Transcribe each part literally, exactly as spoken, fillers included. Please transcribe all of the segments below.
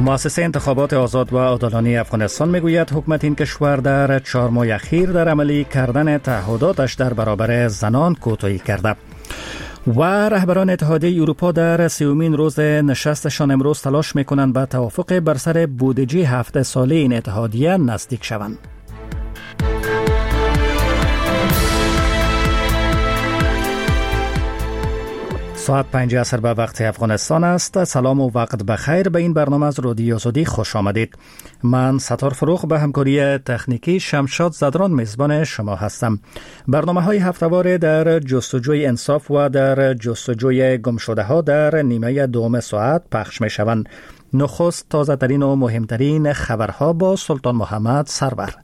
مؤسسه انتخابات آزاد و عادلانه افغانستان میگوید حکومت این کشور در چهار ماه اخیر در عملی کردن تعهداتش در برابر زنان کوتاهی کرده. و رهبران اتحادیه اروپا در سیومین روز نشستشان امروز تلاش میکنند به توافق بر سر بودجه هفت ساله این اتحادیه نزدیک شوند. ساعت پنج عصر به وقت افغانستان است. سلام و وقت بخیر. به این برنامه از رادیو آزادی خوش آمدید. من ستار فروغ به همکاری تکنیکی شمشاد زدران میزبان شما هستم. برنامه های هفته‌واره در جستجوی انصاف و در جستجوی گمشده ها در نیمه دوم ساعت پخش می شوند. نخست تازه ترین و مهمترین خبرها با سلطان محمد سرور.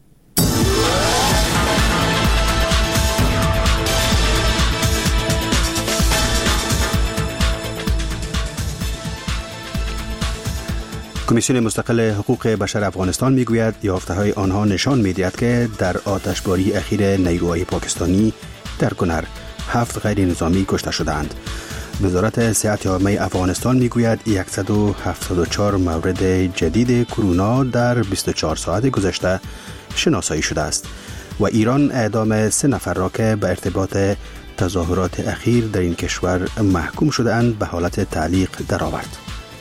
کمیسیون مستقل حقوق بشر افغانستان میگوید یافته‌های آنها نشان می‌دهد که در آتشباری اخیر نیروهای پاکستانی در کنر هفت غیر نظامی کشته شدند. وزارت صحت عامه افغانستان میگوید صد و هفتاد و چهار مورد جدید کرونا در بیست و چهار ساعت گذشته شناسایی شده است و ایران اعدام سه نفر را که به ارتباط تظاهرات اخیر در این کشور محکوم شده‌اند به حالت تعلیق درآورد.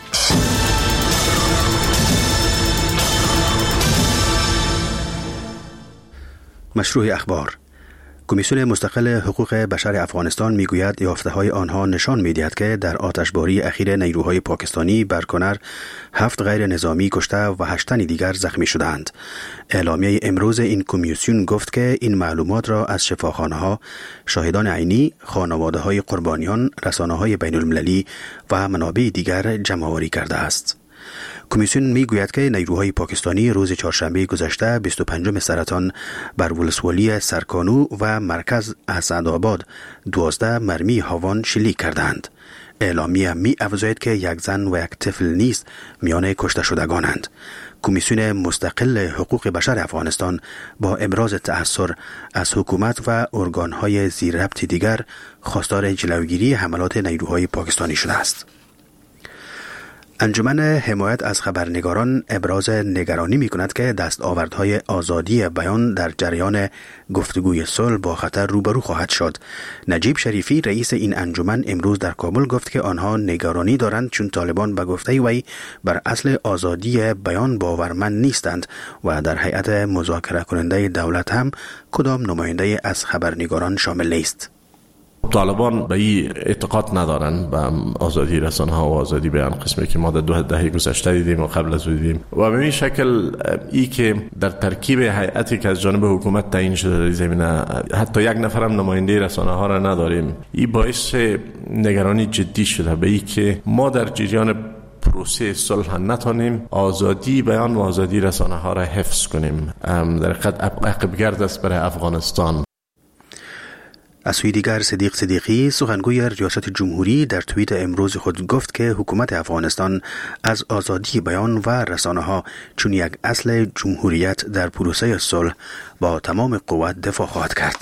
مشروع اخبار. کمیسیون مستقل حقوق بشر افغانستان میگوید یافته‌های آنها نشان می‌دهد که در آتشباری اخیر نیروهای پاکستانی بر کنر هفت غیر نظامی کشته و هشت تن دیگر زخمی شدند. اعلامیه امروز این کمیسیون گفت که این معلومات را از شفاخانه‌ها، شاهدان عینی، خانواده‌های قربانیان، رسانه‌های بین‌المللی و منابع دیگر جمع‌آوری کرده است. کمیسیون میگوید که نیروهای پاکستانی روز چهارشنبه گذشته بیست و پنجم سرطان بر ولسوالی سرکانو و مرکز اسعدآباد دوازده مرمی هاوان شلیک کردند. اعلامیه می افزاید که یک زن و یک طفل نیز میان کشته شدگانند. کمیسیون مستقل حقوق بشر افغانستان با ابراز تأثر از حکومت و ارگانهای زیر ربط دیگر خواستار جلوگیری حملات نیروهای پاکستانی شده است. انجمن حمایت از خبرنگاران ابراز نگرانی می کند که دستاوردهای آزادی بیان در جریان گفتگوی صلح با خطر روبرو خواهد شد. نجیب شریفی رئیس این انجمن امروز در کابل گفت که آنها نگرانی دارند چون طالبان به گفته وی بر اصل آزادی بیان باورمند نیستند و در هیئت مذاکره کننده دولت هم کدام نماینده از خبرنگاران شامل نیست. طالبان به این اعتقاد ندارن به آزادی رسانه ها و آزادی بیان، قسمی که ما در دو دهه گذشته دیدیم و قبل از دیدیم و به این شکل ای که در ترکیب هیئتی که از جانب حکومت تعیین شده در زمینه حتی یک نفرم نماینده رسانه ها را نداریم، این باعث نگرانی جدی شده به ای که ما در جریان پروسه صلح نتونیم آزادی بیان و آزادی رسانه ها را حفظ کنیم. در حقیقت عقبگرد است برای افغانستان. از سوی دیگر صدیق صدیقی سخنگوی ریاست جمهوری در توییت امروز خود گفت که حکومت افغانستان از آزادی بیان و رسانه ها چون یک اصل جمهوریت در پروسه صلح با تمام قوت دفاع خواهد کرد.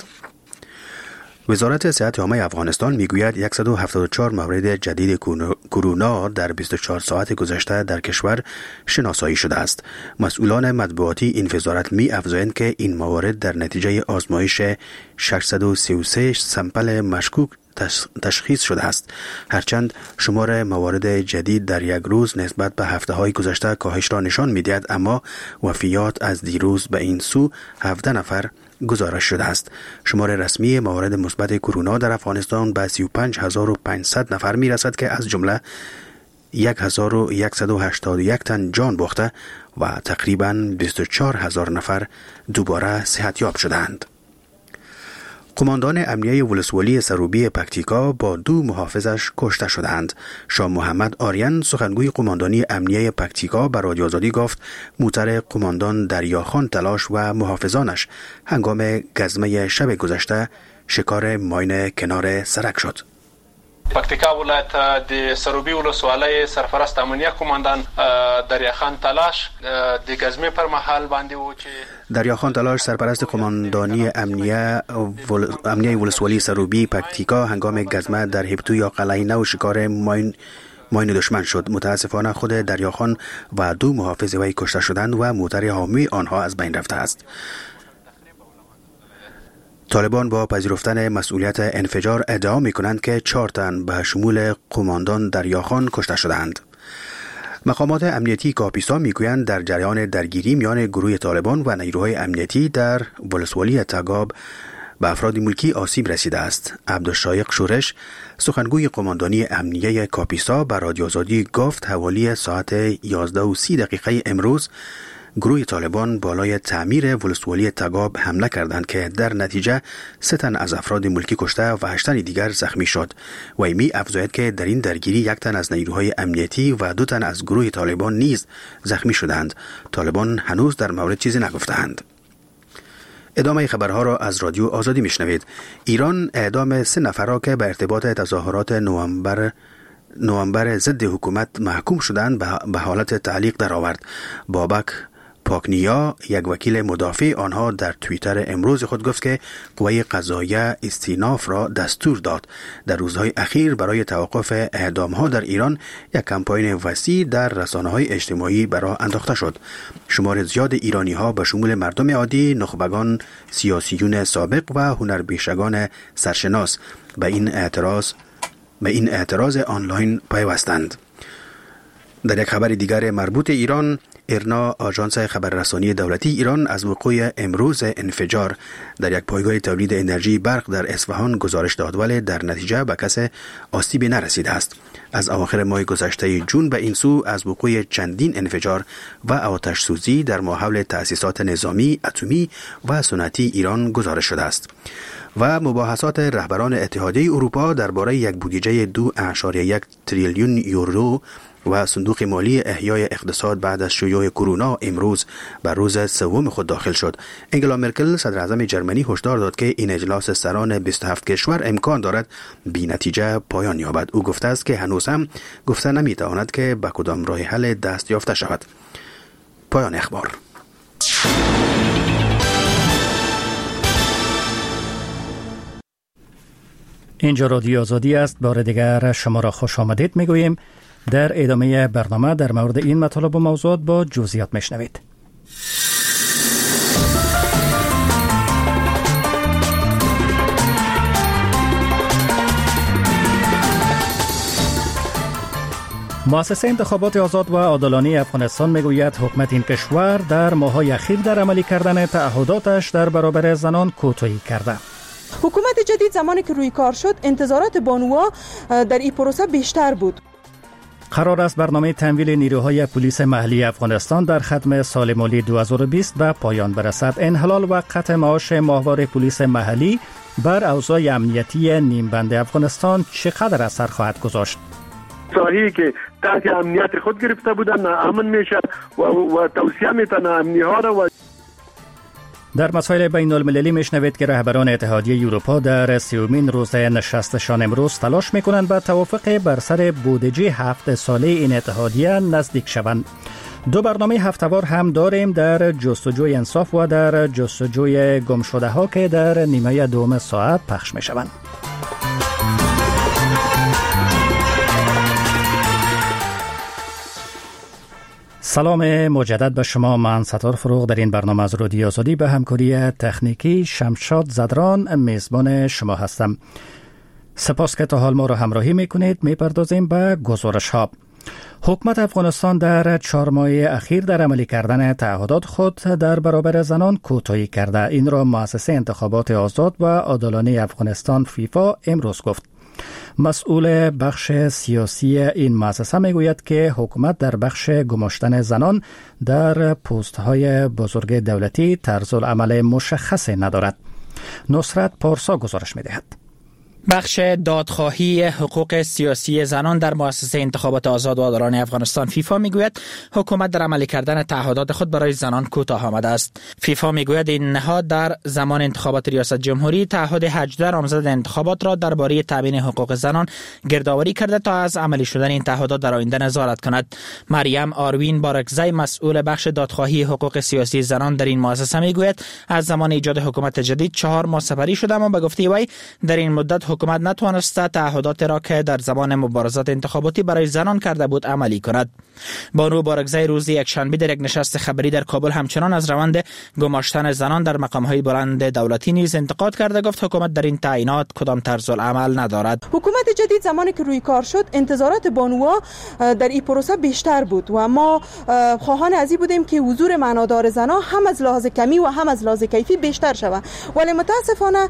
وزارت صحت عامه افغانستان میگوید صد و هفتاد و چهار مورد جدید کرونا در بیست و چهار ساعت گذشته در کشور شناسایی شده است. مسئولان مطبوعاتی این وزارت می افزایند که این موارد در نتیجه آزمایش ششصد و سی و سه سمپل مشکوک تشخیص شده است. هرچند شمار موارد جدید در یک روز نسبت به هفته‌های گذشته کاهش را نشان می‌دهد، اما وفیات از دیروز به این سو هفده نفر گزارش شده است. شمار رسمی موارد مثبت کرونا در افغانستان به سی و پنج هزار و پانصد نفر میرسد که از جمله یک هزار و صد و هشتاد و یک تن جان باخته و تقریباً بیست و چهار هزار نفر دوباره صحتیاب شدند. قماندان امنیه ولسوالی سروبی پکتیکا با دو محافظش کشته شدند. شاه محمد آریان سخنگوی قماندانی امنیه پکتیکا به رادیو آزادی گفت موتر قماندان دریاخان تلاش و محافظانش هنگام گزمه شب گذشته شکار ماین کنار سرک شد. پکتیکا ولایت د سروبی ولسوالۍ سرپرست امنیه قماندان دریاخان تلاش د گزمې پر مهال باندې و چې دریاخان تلاش سرپرست قماندانی امنیه ول... امنیه ولسوالی سروبی پکتیکا هنگام گزمه در هبتو یا قلعه نو شکار ماین ماین دشمن شد. متاسفانه خود دریاخان و دو محافظ وی کشته شدند و موتر حامی آنها از بین رفته است. طالبان با پذیرفتن مسئولیت انفجار ادعا می کنند که چهار تن به شمول قماندان دریاخان کشته شدند. مقامات امنیتی کاپیسا میگویند در جریان درگیری میان گروه طالبان و نیروهای امنیتی در ولسوالی تگاب به افراد ملکی آسیب رسیده است. عبدالشایق شورش، سخنگوی قماندانی امنیه کاپیسا، به رادیو آزادی گفت حوالی ساعت یازده و سی دقیقه امروز گروه طالبان بالای تعمیر ولسوالی تگاب حمله کردند که در نتیجه سه تن از افراد ملکی کشته و هشت تن دیگر زخمی شد. و می افزاید که در این درگیری یک تن از نیروهای امنیتی و دو تن از گروه طالبان نیز زخمی شدند. طالبان هنوز در مورد چیزی نگفتند. ادامه خبرها را از رادیو آزادی میشنوید. ایران اعدام سه نفر را که به ارتباط تظاهرات نوامبر نوامبر ضد حکومت محکوم شدند به حالت تعلیق درآورد. بابک پاکنیا، یک وکیل مدافع آنها، در توییتر امروز خود گفت که قوه قضاییه استیناف را دستور داد. در روزهای اخیر برای توقف اعدام‌ها در ایران یک کمپاین وسیع در رسانه‌های اجتماعی برای انداخته شد. شمار زیاد ایرانی‌ها به شمول مردم عادی، نخبگان، سیاسیون سابق و هنرپیشگان سرشناس به این اعتراض به این اعتراض آنلاین پیوستند. در یک خبر دیگر مربوط ایران، ایرنا، آژانس خبررسانی دولتی ایران، از وقوع امروز انفجار در یک پایگاه تولید انرژی برق در اصفهان گزارش داد، ولی در نتیجه به کسی آسیبی نرسیده است. از اواخر ماه گذشته جون به این سو از وقوع چندین انفجار و آتش سوزی در ماحول تأسیسات نظامی، اتمی و صنعتی ایران گزارش شده است. و مباحثات رهبران اتحادیه اروپا درباره یک بودجه دو اعشاریه یک تریلیون یورو و صندوق مالی احیای اقتصاد بعد از شیوع کرونا امروز بر روز سوم خود داخل شد. انگلا مرکل، صدر اعظم جرمنی، هشدار داد که این اجلاس سران بیست و هفت کشور امکان دارد بی نتیجه پایان یابد. او گفته است که هنوز هم گفته نمیتواند که به کدام راه حل دست یافته شود. پایان اخبار. اینجا رادیو آزادی است. بار دیگر شما را خوش آمدید میگوییم. در ادامه برنامه در مورد این مطالب و موضوعات با جزئیات میشنوید. مؤسسه انتخابات آزاد و عادلانه افغانستان میگوید حکومت این کشور در ماه‌های اخیر در عملی کردن تعهداتش در برابر زنان کوتاهی کرده. حکومت جدید زمانی که روی کار شد، انتظارات بانوها در این پروسه بیشتر بود. قرار است برنامه تمویل نیروهای پلیس محلی افغانستان در ختم سال مالی دو هزار و بیست به پایان برسد. انحلال و قطع معاش ماهواره پلیس محلی بر اوضاع امنیتی نیمبند افغانستان چقدر اثر خواهد گذاشت؟ ساحه‌ای که تحت امنیت خود گرفته بودن ناامن میشه و, و توسعه میتونه امنی ها را. و در مسائل بین المللی میشنوید که رهبران اتحادیه اروپا در سیومین روز نشستشان امروز تلاش میکنند به توافق بر سر بودجه هفت ساله این اتحادیه نزدیک شوند. دو برنامه هفته‌وار هم داریم در جستجوی انصاف و در جستجوی گمشده ها که در نیمه دوم ساعت پخش میشوند. سلام مجدد به شما. من ستار فروغ در این برنامه از رادیو آزادی به همکاری تکنیکی شمشاد زدران میزبان شما هستم. سپاس که تا حال ما را همراهی میکنید. میپردازیم به گزارش ها. حکومت افغانستان در چهار ماه اخیر در عملی کردن تعهدات خود در برابر زنان کوتاهی کرده. این را مؤسسه انتخابات آزاد و عادلانه افغانستان فیفا امروز گفت. مسئول بخش سیاسی این مؤسسه میگوید که حکومت در بخش گماشتن زنان در پست‌های بزرگ دولتی طرز العمل مشخصی ندارد. نصرت پارسا گزارش می‌دهد. بخش دادخواهی حقوق سیاسی زنان در مؤسسه انتخابات آزاد و عادلانه افغانستان فیفا میگوید حکومت در عملی کردن تعهدات خود برای زنان کوتاه آمده است. فیفا میگوید این نهاد در زمان انتخابات ریاست جمهوری تعهد هجده نامزد انتخابات را درباره تامین حقوق زنان گردآوری کرده تا از عملی شدن این تعهدات در آینده نظارت کند. مریم آروین بارکزی، مسئول بخش دادخواهی حقوق سیاسی زنان در این مؤسسه میگوید از زمان ایجاد حکومت جدید چهار ماه سپری شده، اما به گفته وی در این مدت حکومت نتوانسته تعهدات را که در زمان مبارزات انتخاباتی برای زنان کرده بود عملی کند. بانو بارگزای روز یکشنبه در یک نشست خبری در کابل همچنان از روند گماشتن زنان در مقام‌های بلند دولتی نیز انتقاد کرده. گفت حکومت در این تعیینات کدام طرز العمل ندارد. حکومت جدید زمانی که روی کار شد انتظارات بانوها در این پروسه بیشتر بود و ما خواهان از این بودیم که حضور معنادار زنان هم از لحاظ کمی و هم از لحاظ کیفی بیشتر شود، ولی متاسفانه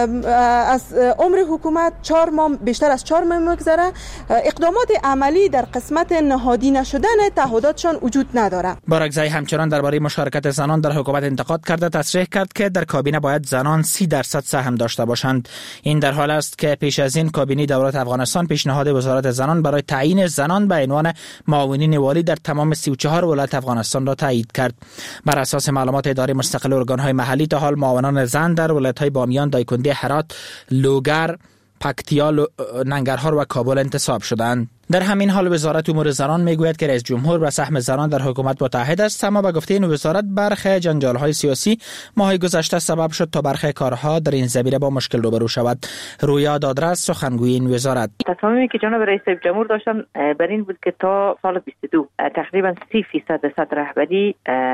از عمر حکومت چهار ماه بیشتر از چهار ماه میگذره، اقدامات عملی در قسمت نهادی نشدن تعهداتشان وجود نداره. بارگزای همچنان درباره مشارکت زنان در حکومت انتقاد کرده. تصریح کرد که در کابینه باید زنان سی درصد سهم داشته باشند. این در حال است که پیش از این کابینه دولت افغانستان پیشنهاد وزارت زنان برای تعیین زنان به عنوان معاونین والی در تمام سی و چهار ولایت افغانستان را تایید کرد. بر اساس معلومات اداره مستقل ارگان‌های محلی تا حال معاونان زن در ولایت‌های بامیان، دایکنډي، هرات، لوگر، پکتیا، ننگرهار و کابل انتصاب شدند. در همین حال وزارت امور زنان میگوید که رئیس جمهور به سهم زنان در حکومت متحد است، اما به گفته این وزارت برخی جنجال‌های سیاسی ماه گذشته سبب شد تا برخی کارها در این زمینه با مشکل روبرو شود. رویا دادرس سخنگوی این وزارت: تصمیمی که جناب رئیس جمهور داشتن بر این بود که تا سال بیست و دو تقریبا سی فیصد سطح رهبری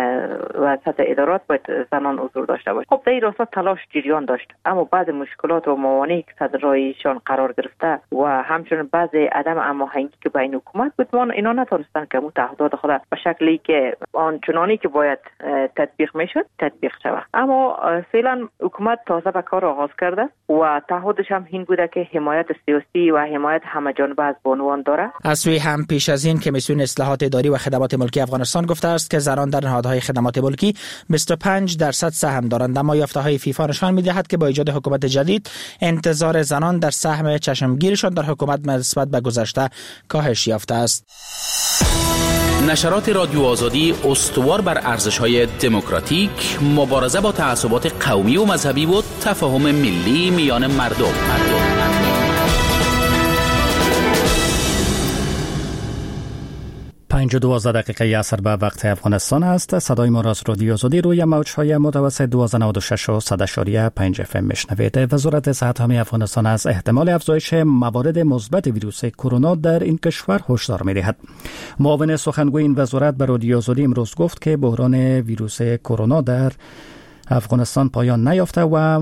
و سطح ادارات باید زنان حضور داشته باشه. خب در این راستا تلاش جریان داشت، اما بعد مشکلات و موانعی که صدر راهشان قرار گرفته و همچنین بعض عدم هماهنگی که بین حکومت بود، ما اینا نتونستن که تعهدات خود به شکلی که آنچنانی که باید تطبیق میشد تطبیق شود. اما فعلا حکومت تازه به کار آغاز کرده و تعهدش هم این بوده که حمایت سیاسی و حمایت همه جانبه از بانوان داره. از سوی هم پیش از این کمیسیون اصلاحات اداری و خدمات ملکی افغانستان گفته است که زنان در نهادهای خدمات ملکی بیست و پنج درصد سهم دارند، اما یافته‌های فیفا نشان می‌دهد که با ایجاد حکومت جدید انتظار زنان در سهم چشمگیرشان در حکومت نسبت به گذشته کاهش یافته است. نشرات رادیو آزادی استوار بر ارزش‌های دموکراتیک، مبارزه با تعصبات قومی و مذهبی و تفاهم ملی میان مردم. مردم. پنج و دوازده دقیقه عصر به وقت افغانستان است. صدای ما را از رادیو آزادی روی موج‌های متوسط دویست و نود و شش و صد و پنج اف ام میشنوید. وزارت صحت عامه افغانستان از احتمال افزایش موارد مثبت ویروس کرونا در این کشور هشدار می‌دهد. معاون سخنگوی این وزارت به رادیو آزادی امروز گفت که بحران ویروس کرونا در افغانستان پایان نیافته و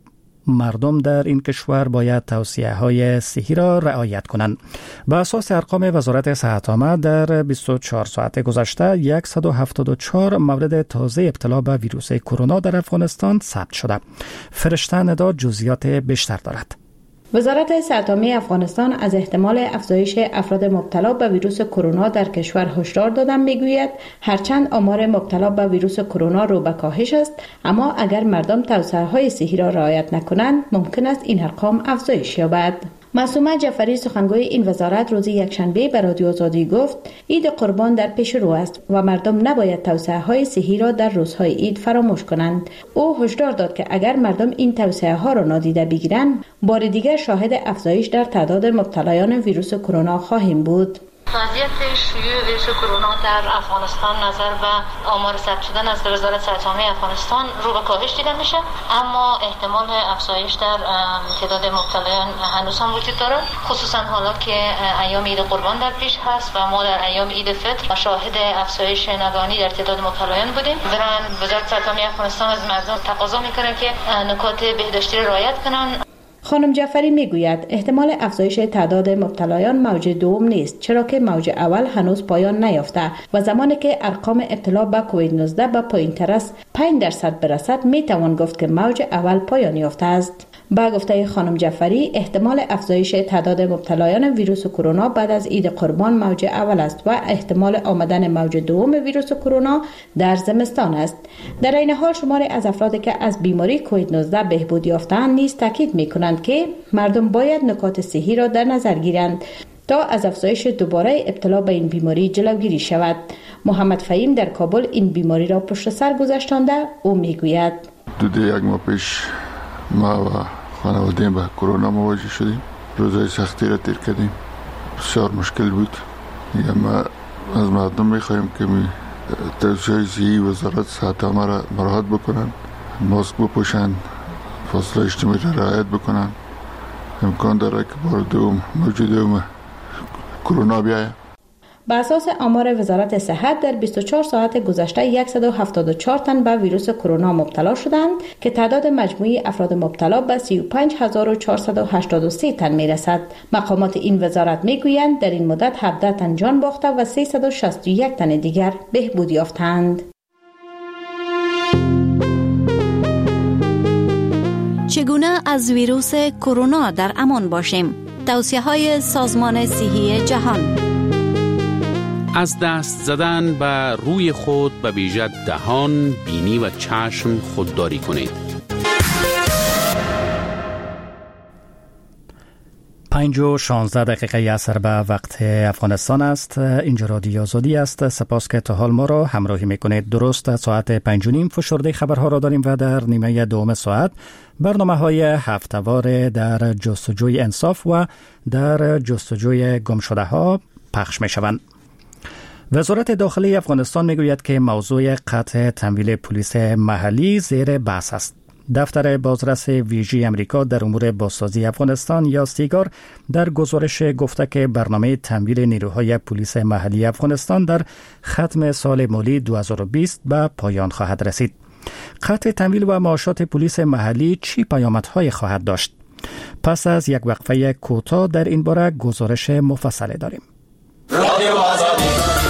مردم در این کشور باید توصیه‌های صحی را رعایت کنند. به اساس ارقام وزارت صحت عامه در بیست و چهار ساعت گذشته صد و هفتاد و چهار مورد تازه ابتلا به ویروس کرونا در افغانستان ثبت شده. فرشته ندا جزئیات بیشتر دارد. وزارت صحت عامه افغانستان از احتمال افزایش افراد مبتلا به ویروس کرونا در کشور هشدار دادن میگوید هرچند آمار مبتلا به ویروس کرونا رو به کاهش است، اما اگر مردم توصیه‌های صحی را رعایت نکنند ممکن است این ارقام افزایش یابد. معصومه جعفری سخنگوی این وزارت روز یکشنبه به رادیو آزادی گفت عید قربان در پیش رو است و مردم نباید توصیه‌های صحی را در روزهای عید فراموش کنند. او هشدار داد که اگر مردم این توصیه‌ها را نادیده بگیرند بار دیگر شاهد افزایش در تعداد مبتلایان ویروس کرونا خواهیم بود. وضعیت شیوع ویروس کرونا در افغانستان نظر به آمار ثبت شدن از وزارت صحت عامه افغانستان رو به کاهش دیده میشه، اما احتمال افزایش در تعداد مبتلایان هنوز هم وجود داره، خصوصا حالا که ایام عید قربان در پیش هست و ما در ایام عید فطر شاهد افزایش ناگهانی در تعداد مبتلایان بودیم. برای وزارت صحت عامه افغانستان از مردم تقاضا میکنه که نکات بهداشتی را رعایت کنن. خانم جعفری میگوید احتمال افزایش تعداد مبتلایان موج دوم نیست، چرا که موج اول هنوز پایان نیافته و زمانی که ارقام ابتلا به کووید نوزده به پایین‌تر است پنج درصد برسد میتوان گفت که موج اول پایان یافته است. با گفته خانم جعفری احتمال افزایش تعداد مبتلایان ویروس کرونا بعد از عید قربان موج اول است و احتمال آمدن موج دوم ویروس کرونا در زمستان است. در این حال شماری از افرادی که از بیماری کووید نوزده بهبود یافته‌اند نیز تاکید می‌کنند که مردم باید نکات صحی را در نظر گیرند تا از افزایش دوباره ابتلا به این بیماری جلوگیری شود. محمد فهیم در کابل این بیماری را پشت سر گذاشتانده. او میگوید دو یک ماه پیش ما و خانواده با کرونا مواجه شدیم، روزهای سختی را تیر کردیم، بسیار مشکل بود. یا ما از مردم میخواهیم که می توصیه صحی وزارت صحت عامه را مراعات بکنن، ماسک بپوشن، فاصله اجتماعی را رعایت بکنن، امکان داره که بار دوم موجود کرونا بیاید. بر اساس آمار وزارت صحت در بیست و چهار ساعت گذشته صد و هفتاد و چهار تن به ویروس کرونا مبتلا شدند که تعداد مجموعی افراد مبتلا به سی و پنج هزار و چهارصد و هشتاد و سه تن میرسد. مقامات این وزارت میگویند در این مدت هفده تن جان باخته و سیصد و شصت و یک تن دیگر بهبود یافتند. چگونه از ویروس کرونا در امان باشیم؟ توصیه‌های سازمان صحی جهان. از دست زدن به روی خود به ویژه دهان، بینی و چشم خودداری کنید. پنج و شانزده دقیقه اثر به وقت افغانستان است. اینجا رادیو آزادی است. سپاس که تا حال ما را همراهی میکنید. درست ساعت پنج و نیم فشرده خبرها را داریم و در نیمه دوم ساعت برنامه های هفته‌وار در جستجوی انصاف و در جستجوی گمشده ها پخش می شوند. وزارت داخلی افغانستان میگوید که موضوع قطع تمویل پلیس محلی زیر بحث است. دفتر بازرس ویژه امریکا در امور بازسازی افغانستان یا سیگار در گزارش گفته که برنامه تمویل نیروهای پلیس محلی افغانستان در ختم سال مالی دو هزار و بیست به پایان خواهد رسید. قطع تمویل و معاشات پلیس محلی چی پیامدهای خواهد داشت؟ پس از یک وقفه کوتاه در این باره گزارش مفصل داریم. رادیو آزادی.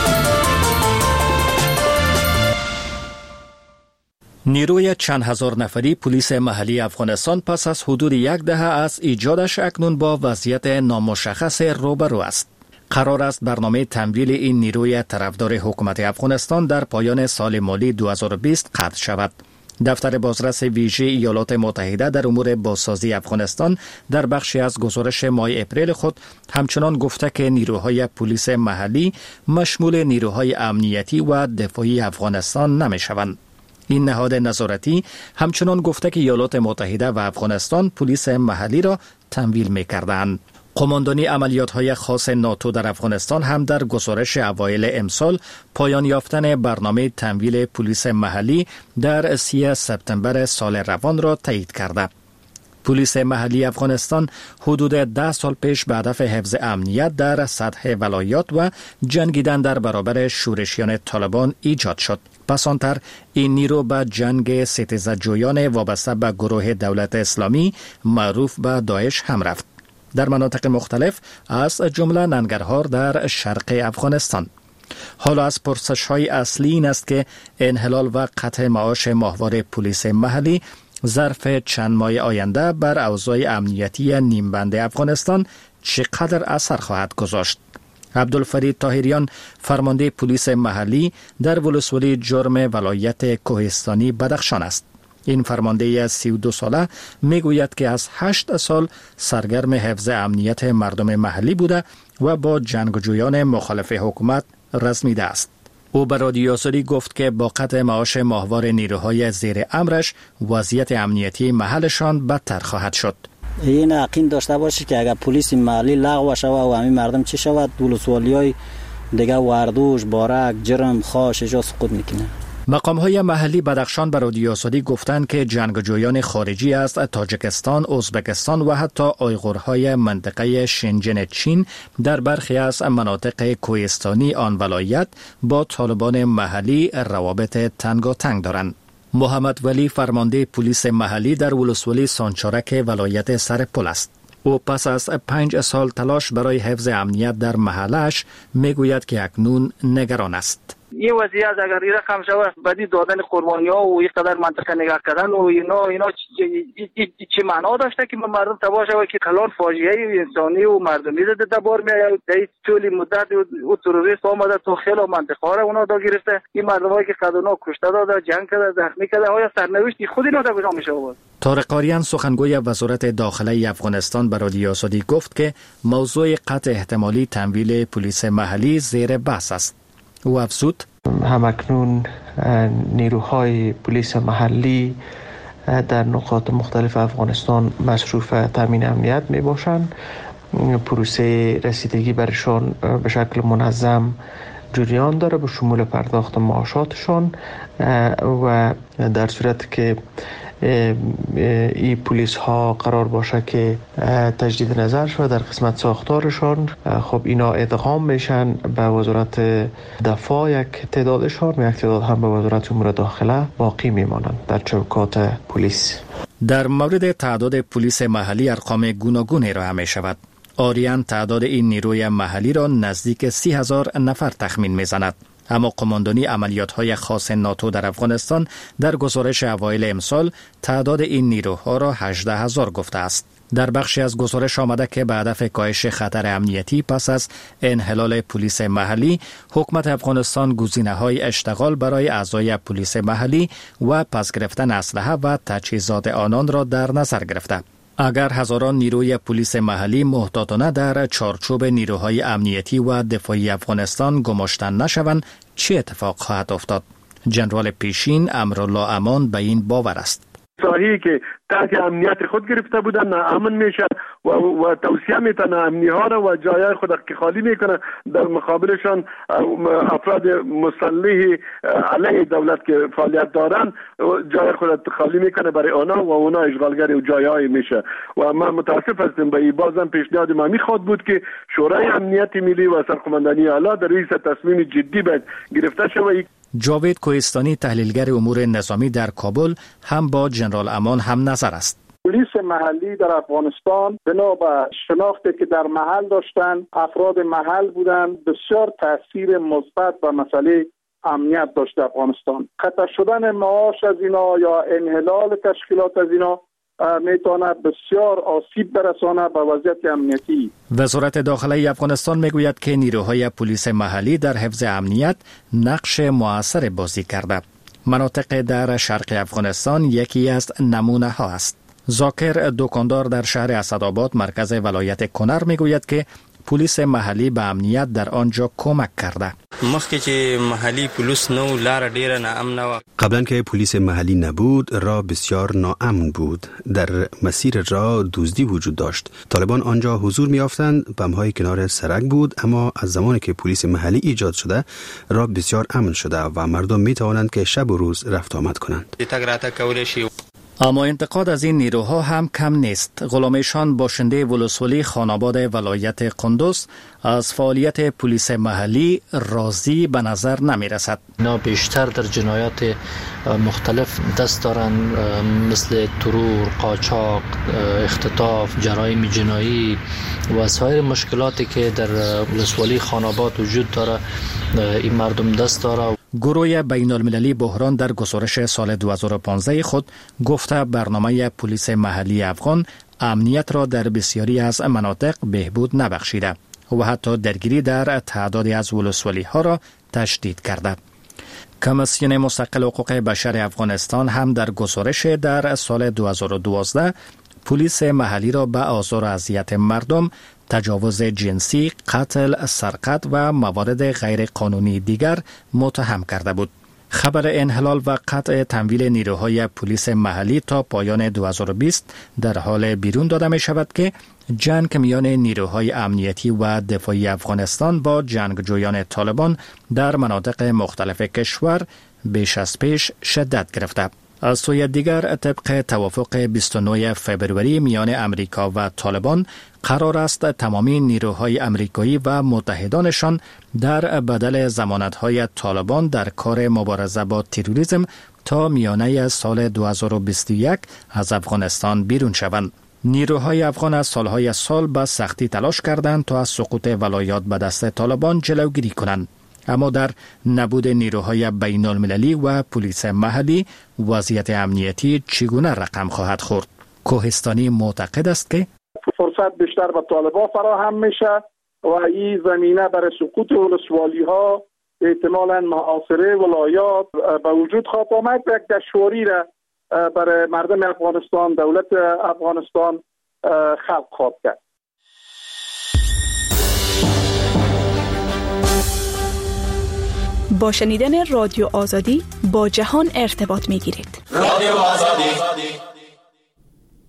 نیروی چند هزار نفری پلیس محلی افغانستان پس از حدود یک دهه از ایجادش اکنون با وضعیت نامشخص روبرو است. قرار است برنامه تمویل این نیروی طرفدار حکومت افغانستان در پایان سال مالی دو هزار و بیست قطع شود. دفتر بازرس ویژه ایالات متحده در امور بازسازی افغانستان در بخشی از گزارش ماه اپریل خود همچنان گفته که نیروهای پلیس محلی مشمول نیروهای امنیتی و دفاعی افغانستان نمی شوند. این نهاد نظارتی همچنان گفته که ایالات متحده و افغانستان پلیس محلی را تمویل می کردند. قماندانی عملیات‌های خاص ناتو در افغانستان هم در گزارش اوایل امسال پایان یافتن برنامه تمویل پلیس محلی در سوم سپتامبر سال روان را تایید کرده. پلیس محلی افغانستان حدود ده سال پیش به هدف حفظ امنیت در سطح ولایات و جنگیدن در برابر شورشیان طالبان ایجاد شد. پسانتر این نیرو به جنگ ستیزجویان وابسته به گروه دولت اسلامی معروف به داعش هم رفت. در مناطق مختلف از جمله ننگرهار در شرق افغانستان. حالا از پرسش‌های اصلی این است که انحلال و قطع معاش ماهوار پلیس محلی ظرف چند ماه آینده بر اوضاع امنیتی نیمبند افغانستان چقدر اثر خواهد گذاشت. عبدالفرید طاهریان فرمانده پلیس محلی در ولسوالی جرم ولایت کوهستانی بدخشان است. این فرمانده سی و دو ساله میگوید که از هشت سال سرگرم حفظ امنیت مردم محلی بوده و با جنگجویان مخالف حکومت رزمیده است. او به رادیو آزادی گفت که با قطع معاش ماهوار نیروهای زیر امرش وضعیت امنیتی محلشان بدتر خواهد شد. این یقین داشته باشی که اگر پلیس محلی لغو شود و همین مردم چی شود، ولسوالی‌های دیگه وردوش، بارک، جرم، خاش جا سقوط میکنه. مقام‌های محلی بدخشان به رادیو آزادی گفتند که جنگجویان خارجی از تاجیکستان، ازبکستان و حتی آیغورهای منطقه شنجن چین در برخی از مناطق کوهستانی آن ولایت با طالبان محلی روابط تنگاتنگ دارند. محمد ولی فرمانده پلیس محلی در ولسوالی سانچارک ولایت سرپل است. او پس از پنج سال تلاش برای حفظ امنیت در محلش میگوید که اکنون نگران است. این وضعیت اگر این رقم شود بدی دادن قربانی‌ها و این قدر منطقه نگاه کردن و اینا اینا چه معنا داشته که مردم تباه شود که کلان فاجعه انسانی و مردمی زده دبار میاد. در طول مدت او تروریست آمده تو خیلی منطقه ها را اونا دا گرفته. این مردمایی که قدونا کشته داده، جنگ کرده، زخمی کرده، آیا سرنوشتی خود اینا تا کجا میشه بود؟ طارق قاریان سخنگوی وزارت داخله افغانستان به رادیو آزادی گفت که موضوع قطع احتمالی تمویل پلیس محلی زیر بحث است. او افزود همکنون نیروهای پلیس محلی در نقاط مختلف افغانستان مصروف تامین امنیت می باشند. پروسه رسیدگی برشان به شکل منظم جریان داره به شمول پرداخت معاشاتشان و در صورت که این پلیس ها قرار باشه که تجدید نظر شود در قسمت ساختارشان. خب اینا ادغام میشن به وزارت دفاع یک تعدادشان و یک تعداد هم به وزارت امور داخله باقی میمانند در چوکات پلیس. در مورد تعداد پلیس محلی ارقام گوناگونی را می شود. آریان تعداد این نیروی محلی را نزدیک سی هزار نفر تخمین میزند. اما قماندانی عملیات‌های خاص ناتو در افغانستان در گزارش اوایل امسال تعداد این نیروها را هجده هزار گفته است. در بخشی از گزارش آمده که به هدف کاهش خطر امنیتی پس از انحلال پلیس محلی، حکومت افغانستان گزینه‌های اشتغال برای اعضای پلیس محلی و پس گرفتن اسلحه و تجهیزات آنان را در نظر گرفته. اگر هزاران نیروی پلیس محلی محتاطانه در چارچوب نیروهای امنیتی و دفاعی افغانستان گماشتن نشوند، چه اتفاق خواهد افتاد؟ جنرال پیشین امرالله امان به این باور است. ساحه‌ای که تحت امنیت خود گرفته بودن ناامن میشه و, و توصیه میتونه امنی ها را و جایهای خود که خالی میکنه، در مقابلشان افراد مسلح علیه دولت که فعالیت دارن جای خود خالی میکنه برای آنها و اونا اشغالگر و جایهای میشه. و من متاسف هستم به این بازم پیشنهاد ما میخواد بود که شورای امنیت ملی و سرقماندانی اعلی در رئیس تصمیم جدی باید گرفته شود. جاوید کوهستانی تحلیلگر امور نظامی در کابل هم با جنرال امان هم نظر است. پلیس محلی در افغانستان بنا به شناختی که در محل داشتن، افراد محل بودن، بسیار تاثیر مثبت به مسئله امنیت داشت افغانستان. قطع شدن معاش از اینا یا انحلال تشکیلات از اینا میتونه بسیار آسیب برسانه به وضعیت امنیتی. وزارت داخله افغانستان میگوید که نیروهای پلیس محلی در حفظ امنیت نقش موثر بازی کرده. مناطق در شرق افغانستان یکی از نمونه ها است. زاکر دکاندار در شهر اسدآباد مرکز ولایت کنر میگوید که پلیس محلی به امنیت در آنجا کمک کرده. مخکې چې محلی پولیس نو لار ډیره ناامنه و. قبلا که پلیس محلی نبود راه بسیار ناامن بود. در مسیر راه دزدی وجود داشت. طالبان آنجا حضور می‌یافتند، بم‌های کنار سرک بود، اما از زمانی که پلیس محلی ایجاد شده راه بسیار امن شده و مردم می‌توانند که شب و روز رفت آمد کنند. تگ راتگ کولی شي. اما انتقاد از این نیروها هم کم نیست. غلامشان باشنده ولسوالی خاناباد ولایت قندوز از فعالیت پلیس محلی راضی به نظر نمی رسد. اینا بیشتر در جنایات مختلف دست دارن، مثل ترور، قاچاق، اختطاف، جرایم جنایی و سایر مشکلاتی که در ولسوالی خاناباد وجود داره این مردم دست داره. گروه بین المللی بحران در گزارش سال دو هزار و پانزده خود گفته برنامه پلیس محلی افغان امنیت را در بسیاری از مناطق بهبود نبخشیده و حتی درگیری در تعدادی از ولسوالی ها را تشدید کرده. کمیسیون مستقل حقوق بشر افغانستان هم در گزارش در سال دو هزار و دوازده پلیس محلی را به آزار و اذیت مردم، تجاوز جنسی، قتل، سرقت و موارد غیر قانونی دیگر متهم کرده بود. خبر انحلال و قطع تمویل نیروهای پلیس محلی تا پایان دو هزار و بیست در حال بیرون داده می شود که جنگ میان نیروهای امنیتی و دفاعی افغانستان با جنگجویان طالبان در مناطق مختلف کشور بیش از پیش شدت گرفته. از سوی دیگر طبق توافق بیست و نه فوریه میان امریکا و طالبان قرار است تمامی نیروهای امریکایی و متحدانشان در بدل ضمانت‌های طالبان در کار مبارزه با تروریسم تا میانه سال دو هزار و بیست و یک از افغانستان بیرون شوند. نیروهای افغان از سالهای سال به سختی تلاش کردند تا از سقوط ولایات به دست طالبان جلوگیری کنند. اما در نبود نیروهای بین المللی و پلیس محلی وضعیت امنیتی چگونه رقم خواهد خورد؟ کوهستانی معتقد است که فرصت بیشتر به طالبان فراهم میشه و این زمینه برای سقوط ولسوالی ها احتمالاً محاصره ولایات به وجود خواهد آمد. یک دشواری را برای مردم افغانستان، دولت افغانستان خلق خواهد کرد. با شنیدن رادیو آزادی با جهان ارتباط می گیرید. رادیو آزادی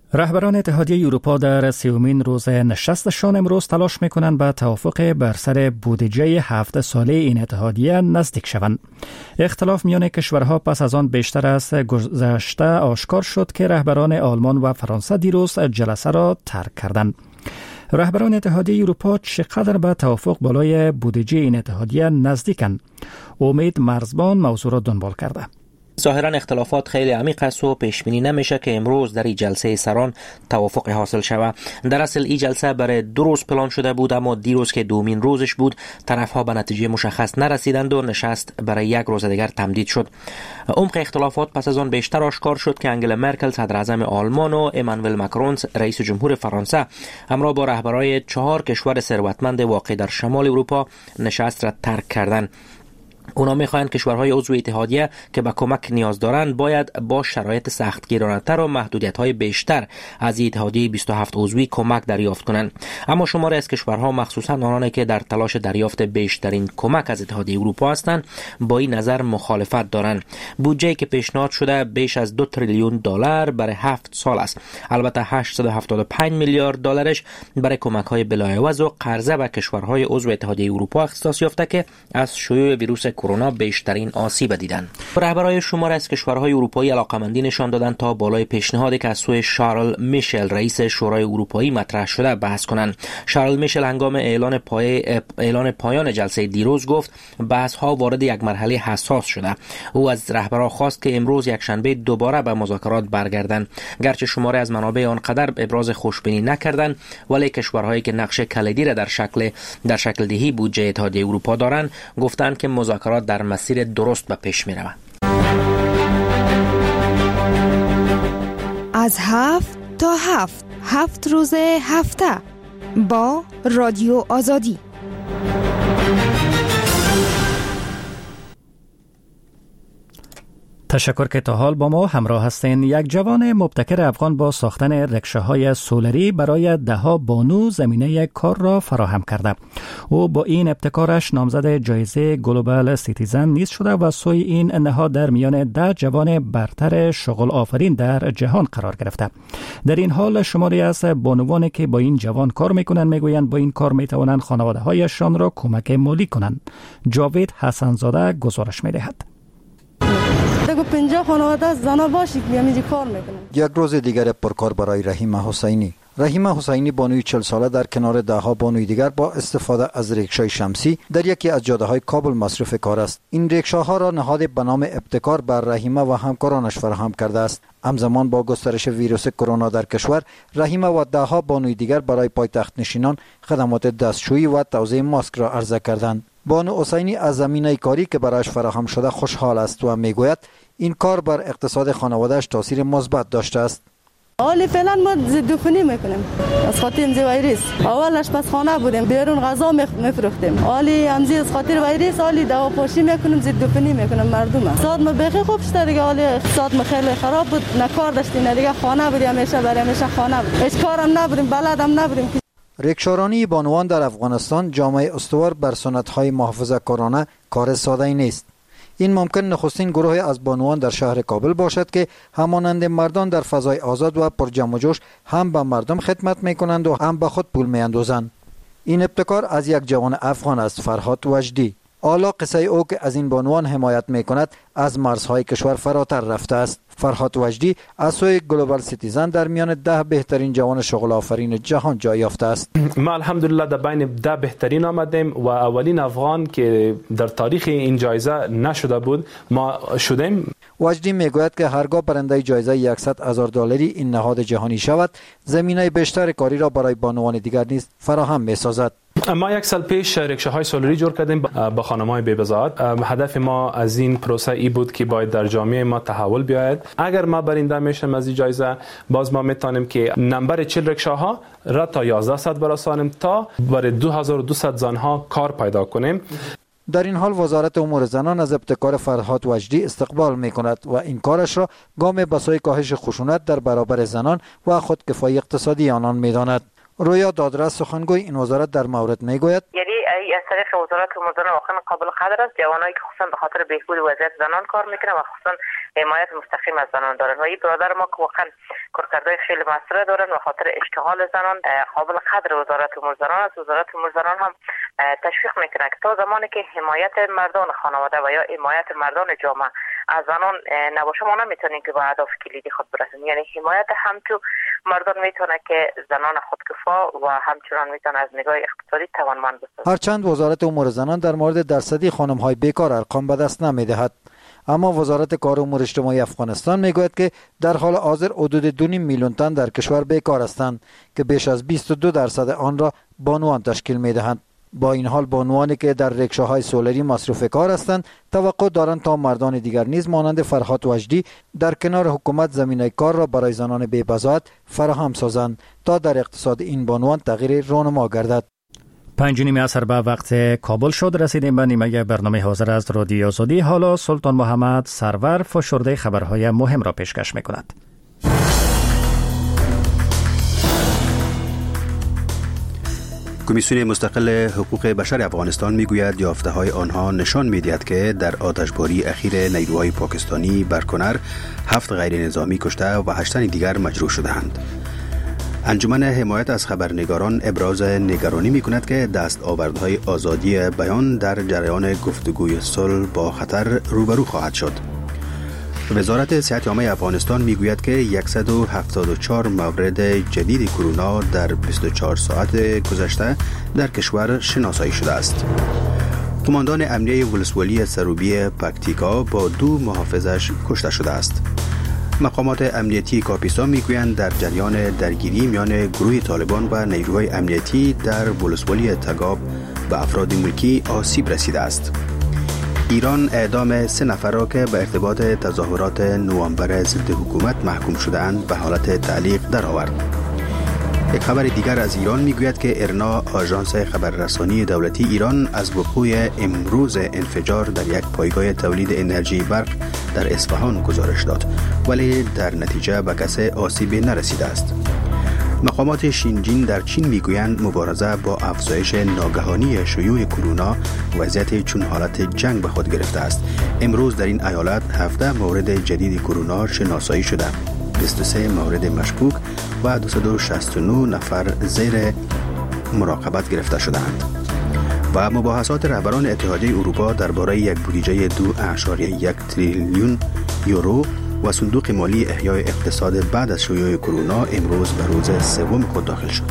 رهبران اتحادیه اروپا در سیومین روز نشستشان امروز تلاش میکنند به توافق بر سر بودجه هفت ساله این اتحادیه نزدیک شوند. اختلاف میان کشورها پس از آن بیشتر از گذشته آشکار شد که رهبران آلمان و فرانسه دیروز جلسه را ترک کردند. رهبران اتحادیه اروپا چقدر به توافق بالای بودجه این اتحادیه نزدیکند؟ امید مرزبان موضوع را دنبال کرده. ظاهرا اختلافات خیلی عمیق است و پیش بینی نمیشه که امروز در این جلسه سران توافق حاصل شود. در اصل این جلسه برای دو روز پلان شده بود، اما دیروز که دومین روزش بود طرفها به نتیجه مشخص نرسیدند و نشست برای یک روز دیگر تمدید شد. عمق اختلافات پس از آن بیشتر آشکار شد که انگلا مرکل صدر اعظم آلمان و امانوئل ماکرون رئیس جمهور فرانسه همراه با رهبرای چهار کشور ثروتمند واقع در شمال اروپا نشست را ترک کردند. اونا میخواهند کشورهای عضو اتحادیه که به کمک نیاز دارند باید با شرایط سختگیرانه‌تر و محدودیت‌های بیشتر از اتحادیه بیست و هفت عضوی کمک دریافت کنند. اما شماری از کشورها مخصوصا آنانی که در تلاش دریافت بیشترین کمک از اتحادیه اروپا هستند با این نظر مخالفت دارند. بودجه‌ای که پیشنهاد شده بیش از دو تریلیون دلار برای هفت سال است. البته هشتصد و هفتاد و پنج میلیارد دلارش برای کمک‌های بلاعوض و قرضه به کشورهای عضو اتحادیه اروپا اختصاص یافته که از شیوع ویروس کرونا بیشترین آسیب دیدند. رهبران شمار از کشورهای اروپایی علاقمندی نشان دادند تا بالای پیشنهادی که از سوی شارل میشل رئیس شورای اروپایی مطرح شده بحث کنند. شارل میشل هنگام اعلان پای اعلان پایان جلسه دیروز گفت بحث‌ها وارد یک مرحله حساس شده. او از رهبران خواست که امروز یک شنبه دوباره به مذاکرات برگردند. گرچه شماری از منابع آنقدر ابراز خوشبینی نکردند، ولی کشورهایی که نقش کلیدی را در شکل در شکل دهی بودجه اتحادیه اروپا دارند گفتند که مذاکرات در مسیر درست به پیش می روند. از هفت تا هفت هفت روز هفته با رادیو آزادی. تشکر که تا حال با ما همراه هستین. یک جوان مبتکر افغان با ساختن رکشه‌های سولری برای دهها بانو زمینه کار را فراهم کرده. او با این ابتکارش نامزد جایزه گلوبال سیتیزن نیز شده و سوی این نهاد در میان ده جوان برتر شغل آفرین در جهان قرار گرفته. در این حال شماری از بانوانی که با این جوان کار میکنند میگویند با این کار میتوانند خانواده‌هایشان را کمک مالی کنند. جاوید حسنزاده گزارش میدهد. دیگه پنجاه خانواده زنا باشی که میامینجی کار میکنن. یک روز دیگر پرکار برای رحیم حسینی. رحیم حسینی بانوی چهل ساله در کنار ده ها بانوی دیگر با استفاده از ریکشای شمسی در یکی از جاده های کابل مصروف کار است. این ریکشاها را نهاد به نام ابتکار بر رحیمه و همکارانش فراهم کرده است. همزمان با گسترش ویروس کرونا در کشور، رحیمه و ده ها بانوی دیگر برای پایتخت نشینان خدمات دستشویی و توزیع ماسک را عرضه کردند. بانو حسینی از زمینه کاری که برایش فراهم شده خوشحال است و میگوید این کار بر اقتصاد خانواده‌اش تاثیر مثبت داشته است. حالی فعلا ما ضدعفونی میکنیم از خاطر امزی ویروس. اول آشپزخانه بودیم، بیرون غذا میفروختیم. حالی امزی از خاطر ویروس حالی دوا پاشی میکنیم، ضدعفونی میکنیم مردم. اقتصاد ما بخیر خوب شده دیگه. حالی اقتصاد ما خیلی خراب بود، نه کار داشتیم نه دیگه، خانه بودیم همیشه برای همیشه خانه بود. هیچ کارم نبودیم، بلدم نبودیم. ریکشارانی بانوان در افغانستان جامعه استوار بر سنت‌های محافظه کارانه کار ساده‌ای نیست. این ممکن نخستین گروه از بانوان در شهر کابل باشد که همانند مردان در فضای آزاد و پر جمع و جوش هم به مردم خدمت می‌کنند و هم به خود پول می‌اندازند. این ابتکار از یک جوان افغان است، فرهاد وجدی. حالا قصه او که از این بانوان حمایت می‌کند از مرزهای کشور فراتر رفته است. فرهاد وجدی از سوی گلوبال سیتیزن در میان ده بهترین جوان شغل آفرین جهان جای یافته است. ما الحمدلله در بین ده بهترین آمدیم و اولین افغان که در تاریخ این جایزه نشده بود ما شدیم. وجدی میگوید که هرگاه برنده جایزه صد هزار دلاری این نهاد جهانی شود، زمینه بیشتر کاری را برای بانوان دیگر نیز فراهم می‌سازد. ما یک سال پیش رکشه‌های سولری جور کردیم با خانم‌های بی‌بضاعت. هدف ما از این پروسه ای بود که باید در جامعه ما تحول بیاید. اگر ما برنده میشم از این جایزه، باز ما میتونیم که نمبر چهل رکشاها را تا یازده صد برسانیم تا برای دو هزار و دویست زنها کار پیدا کنیم. در این حال وزارت امور زنان از ابتکار فرهاد وجدی استقبال می‌کند و این کارش را گام به سوی کاهش خشونت در برابر زنان و خودکفایی اقتصادی آنان می‌داند. رویا دادرس سخنگوی این وزارت در مورد میگوید یعنی از طریق وزارت امور زنان واقعا قابل قدر است. جوانایی که خصوصا به خاطر بهبود وضعیت زنان کار میکنن و خصوصا حمایت مستقیم از زنان دارن و این برادر ما که واقعا کارکردهای خیلی موثر دارن و خاطر اشتغال زنان قابل قدر وزارت امور زنان است. وزارت امور زنان هم تشویق میکنه که تا زمانی که حمایت مردان خانواده و یا حمایت مردان جامعه از زنان نباشه ما نمیتونیم که به اهداف کلیدی خود برسیم. یعنی حمایت همچون مردان میتونه که زنان خودکفا و همچنان میتونه از نگاه اقتصادی توانمند بسازه. هرچند وزارت امور زنان در مورد درصدی خانم‌های بیکار ارقام به دست نمیدهد، اما وزارت کار و امور اجتماعی افغانستان میگوید که در حال حاضر حدود دو نیم میلیون تن در کشور بیکار هستند که بیش از بیست و دو درصد آن را بانوان تشکیل میدهند. با این حال بانوانی که در رکشاهای سولری مصروف کار هستند توقع دارند تا مردان دیگر نیز مانند فرهاد وجدی در کنار حکومت زمینه کار را برای زنان بی‌بضاعت فراهم سازند تا در اقتصاد این بانوان تغییر رونما گردد. پنج نیم عصر به وقت کابل شد. رسیدیم به نیمه برنامه حاضر از رادیو آزادی. حالا سلطان محمد سرور فشرده خبرهای مهم را پیشکش می‌کند. کمیسیون مستقل حقوق بشر افغانستان میگوید یافته‌های آنها نشان می‌دهد که در آتشباری اخیر نیروهای پاکستانی بر کنر هفت غیر نظامی کشته و هشت تن دیگر مجروح شده‌اند. انجمن حمایت از خبرنگاران ابراز نگرانی می‌کند که دستاوردهای آزادی بیان در جریان گفتگوی صلح با خطر روبرو خواهد شد. وزارت صحت عامه افغانستان میگوید که صد و هفتاد و چهار مورد جدید کرونا در بیست و چهار ساعت گذشته در کشور شناسایی شده است. قماندان امنیه ولسوالی سروبی پکتیکا با دو محافظش کشته شده است. مقامات امنیتی کاپیسا میگویند در جریان درگیری میان گروه طالبان و نیروهای امنیتی در ولسوالی تگاب به افراد ملکی آسیب رسیده است. ایران اعدام سه نفر را که به ارتباط تظاهرات نوامبر ضد حکومت محکوم شده‌اند به حالت تعلیق درآورد. یک خبر دیگر از ایران میگوید که ارنا آژانس خبررسانی دولتی ایران از وقوع امروز انفجار در یک پایگاه تولید انرژی برق در اصفهان گزارش داد، ولی در نتیجه به کسی آسیبی نرسیده است. مقامات شینجین در چین میگویند مبارزه با افزایش ناگهانی شیوع کرونا وضعیت چون حالت جنگ به خود گرفته است. امروز در این ایالت هفده مورد جدید کرونا شناسایی شده، بیست و سه مورد مشکوک و دویست و شصت و نه نفر زیر مراقبت گرفته شدند. و مباحثات رهبران اتحادیه اروپا درباره یک بودجه دو اعشاریه یک تریلیون یورو و صندوق مالی احیای اقتصاد بعد از شیوع کرونا امروز به روز سوم خود داخل شد.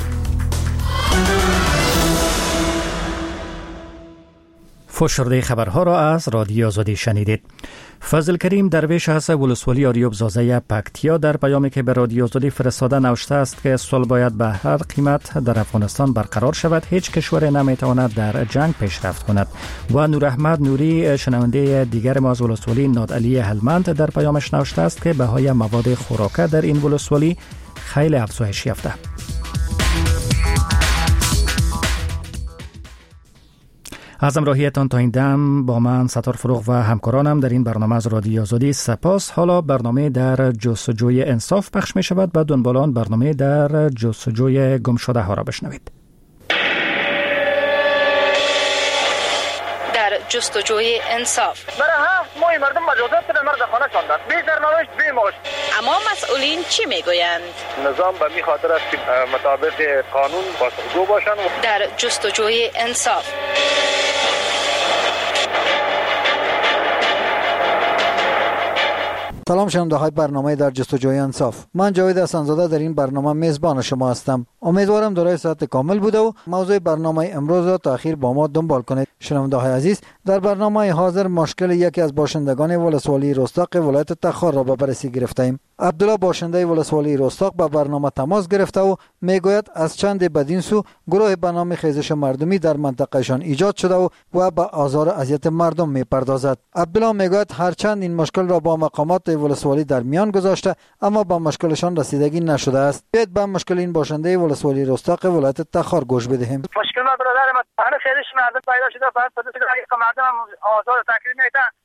فشرده خبرها را از رادیو آزادی شنیدید. فضل کریم درویش از ولسوالی آریوب زازه پکتیا در پیامی که به رادیو آزادی فرستاده نوشته است که صلح باید به هر قیمت در افغانستان برقرار شود. هیچ کشور نمیتواند در جنگ پیشرفت کند. و نور احمد نوری شنونده دیگر ما از ولسوالی نادعلی هلمند در پیامش نوشته است که بهای مواد خوراکه در این ولسوالی خیلی افزایش یافته. از همراهیتان تا این دم با من ستار فروغ و همکارانم در این برنامه از رادیو آزادی سپاس. حالا برنامه در جستجوی انصاف پخش می شود. بعد دنبال آن برنامه در جستجوی گم شده ها را بشنوید. در جستجوی انصاف برای هفت ماه مردم مجازات در مرد خانه شاندند، بی سرنوشت بی معاش. اما مسئولین چی میگویند؟ نظام به می خاطر است که مطابق قانون پاسخگو باشند. در جستجوی انصاف سلام شنونده های برنامه در جستجوی انصاف. من جاوید حسن‌زاده در این برنامه میزبان شما هستم. امیدوارم دارای صحت کامل بوده و موضوع برنامه امروز را تا اخیر با ما دنبال کنید. شنونده های عزیز، در برنامه حاضر مشکل یکی از باشندگان ولسوالی رستاق ولایت تخار را به بررسی گرفتیم. عبدالله باشنده ولسوالی رستاق به برنامه تماس گرفته و میگوید از چند بدین سو گروه به نام خیزش مردمی در منطقهشان ایجاد شده و و به آزار اذیت مردم میپردازد. عبدالله میگوید هرچند این مشکل را با مقامات ولسوالی در میان گذاشته اما با مشکلشان رسیدگی نشده است. بیاید به مشکل این باشنده ولسوالی رستاق ولایت تخار گوش بدهیم. مشکل ما برادر ما انا خیزش مردم پیدا شده بعد پس که مردم آزار تکلیف میتن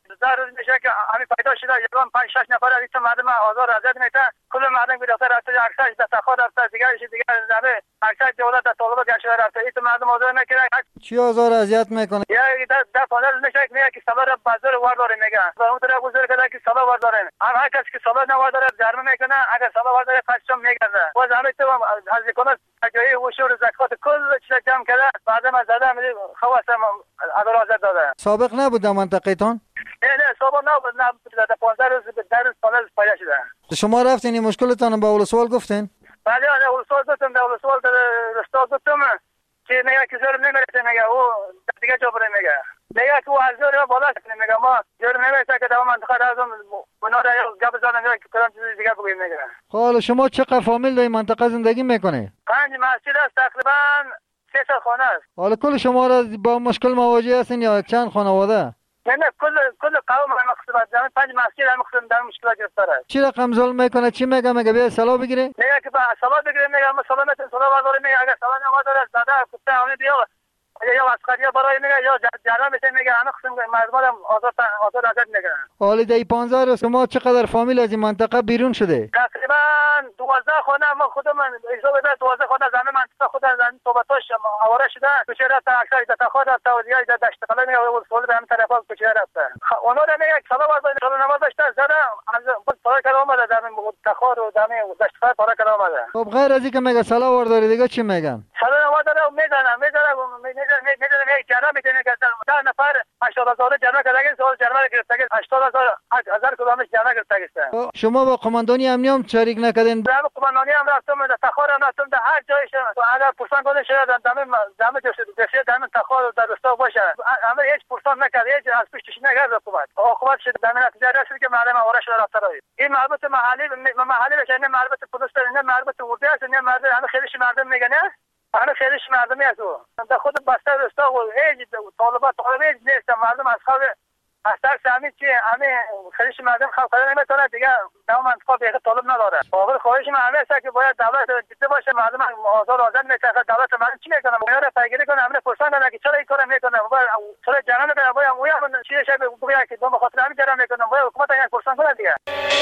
در روز میشه که همین پیدا شده یکم پنج شش نفر از این مردم آزار اذیت میته. کل مردم به دفتر رفته، اکثرش در تخار رفته، دیگرش دیگر زمه اکثر دولت در طالبات گشته رفته. این مردم آزار میکنه. چی آزار اذیت میکنه؟ یا در در پانل میشه که میگه که سالار بازار وارداره میگه. و اون طرف گذر کرده که سالار وارداره. هر هر کسی که سالار نوارداره جرم میکنه. اگر سالار وارداره قسم میگرده. و زمین تو از کنه جایی وشور زکات کل چیز جمع کرده. بعدم از زده میگه خواسته عدالت داده. سابق نبود در منطقه تان؟ نه نه سابق نبود. نه در پانزده روز در روز پانل پیدا شده. شما رفتین این مشکلتان با ولسوال گفتین؟ بله نه ولسوال گفتم در ولسوال در رستا گفتم که میگه که زور نمیرسه میگه او دیگه جا بره میگه. میگه که او از زور بالا کنه میگه ما زور نمیرسه که در منطقه رازم اونا را گپ بزنن میگه که کدام چیز دیگه بگیم میگه. حالا شما چقدر فامیل در این منطقه زندگی میکنه؟ پنج مسجد است تقریبا سه تا خانه است. حالا کل شما را با مشکل مواجه هستین یا چند خانواده؟ نه نه کل کل قوم هم مقصود زمین پنج مسجد هم مقصود در مشکلات گرفتار است. چی رقم ظلم میکنه؟ چی میگه؟ میگه بیا سلا بگیره؟ میگه که با سلا بگیره میگه ما سلا میتونیم سلا برداریم میگه اگر سلا نمیداره زده کفته همه بیا یا عسکریه برای میگه یا جرم میشه میگه همه قسم مردم آزاد آزاد آزاد میگه. حالا در پانزده روز شما چقدر فامیل از این منطقه بیرون شده؟ تقریبا دوازده خانه ما خودم اجازه بده دوازده خانه زمین منطقه خود زمین صحبتاش آواره شده. کوچه تا اکثر در تخار تا دیگه در دشت قلعه میگه ولسوال به همین طرفا کوچه رفته. اونا را میگه سلا بازار سلا نمازش زده از پاره کلا اومده زمین تخار و زمین دشت قلعه پاره کلا اومده. خب غیر از اینکه میگه سلا ورداری دیگه چی میگن؟ سلا نمازه میزنه میزنه میدونم یک جرم میتونه که ده نفر هشتاد هزار جرم کردگی سوال جرم گرفته هشتاد هزار هزار کدامش جرم گرفته. شما با قماندانی امنیه هم شریک نکردین؟ با قماندانی هم رفتم در تخار هم رفتم در هر جایش اگر پرسان کنه شده در دم دم دسته دم تخار در رستا باشه همه هیچ پرسان نکرد هیچ از پشتش نگرد حکومت حکومت شده در نتیجه رسید که مردم آواره شده رفته روی این مربوط محلی محلی بشه نه مربوط پلیس نه مربوط ورده است نه مربوط همه خیلیش مردم میگه نه همه خیلیش مردمی است در خود بسته رستا و هیچ طالبات طالبات نیست مردم از خواب از ترس همین چی همه خیلیش مردم خواب کنه نمیتونه دیگه در منطقه بیگه طالب نداره. واقعا خواهش من همه است که باید دولت جدی باشه مردم آزار آزاد میشه دولت مردم چی میکنه اونا رو پیگیری کنه همه پرسان کنه که چرا این کارو میکنه چرا جنان میکنه باید اونا چی شب بگه که دو بخاطر همین جنان میکنه باید حکومت این پرسان کنه دیگه.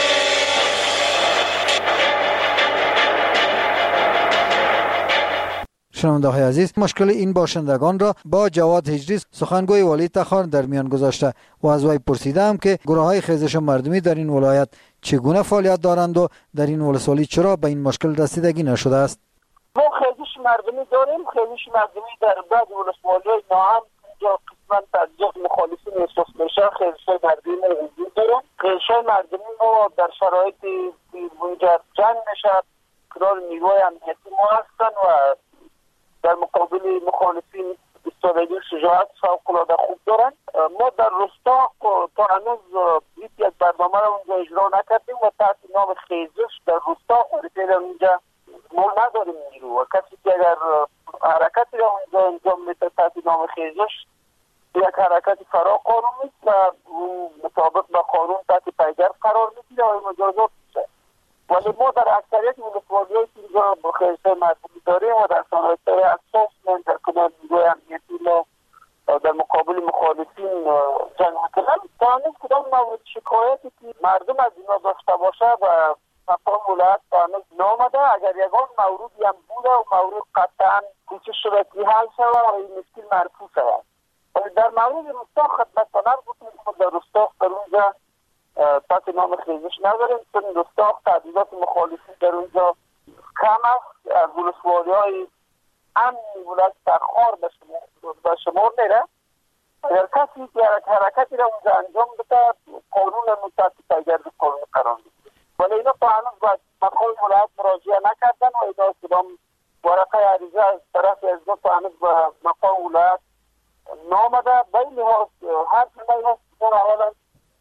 شنونده‌های عزیز، مشکل این باشندگان را با جواد هجری سخنگوی والی تخار در میان گذاشته و از وی پرسیدم که گروه‌های خیزش مردمی در این ولایت چگونه فعالیت دارند و در این ولسوالی چرا به این مشکل رسیدگی نشده است. ما خیزش مردمی داریم. خیزش مردمی در بعض ولسوالی‌های ناام یا قسماً تجزیه مخالفین احساس میشه خیزش مردمی وجود دارن. خیزش مردمی ما در شرایطی اونجا جنگ میشه کنار نیروهای امنیتی ما هستن و در مقابل مخالفین استادگی شجاعت فوق‌العاده خوب دارن. ما در رستاق تا هنوز هیچ یک برنامه را اونجا اجرا نکردیم و تحت نام خیزش در رستاق و اونجا ما نداریم نیرو و کسی که اگر حرکتی را اونجا انجام میده تحت نام خیزش یک حرکت فرا قانونی است و مطابق با قانون تحت پیگرد قرار میگیره و مجازات میشه. ولی ما در اکثریت ولسوالی‌های که اینجا با خیزش مردمی داریم و در صنایع اساس من در کنار نیروی امنیتی ما در مقابل مخالفین جنگ میکنن تا هنوز کدام مورد شکایتی که مردم از اینا داشته باشه و مقام ولایت تا هنوز نامده. اگر یگان موردی هم بوده و مورد قطعا کوشش شده که حل شود و این مشکل مرفوع شود. در مورد رستاق خدمت‌کنان گفتیم که در رستاق در اونجا تحت نام خیزش نداریم چون رستاق تعدیلات مخالفین در اونجا کم است. از ولسوالی‌های امنی ولایت تخار به شمار میره. اگر کسی که حرکتی را اونجا انجام بده قانون تحت پیگرد قانون قرار میگیره. ولی اینا تا هنوز باید مقام ولایت مراجعه نکردن و اینا کدام ورقه عریضه از طرف از دو تا هنوز به مقام ولایت نامده. به این لحاظ هر جمعی هست که اولا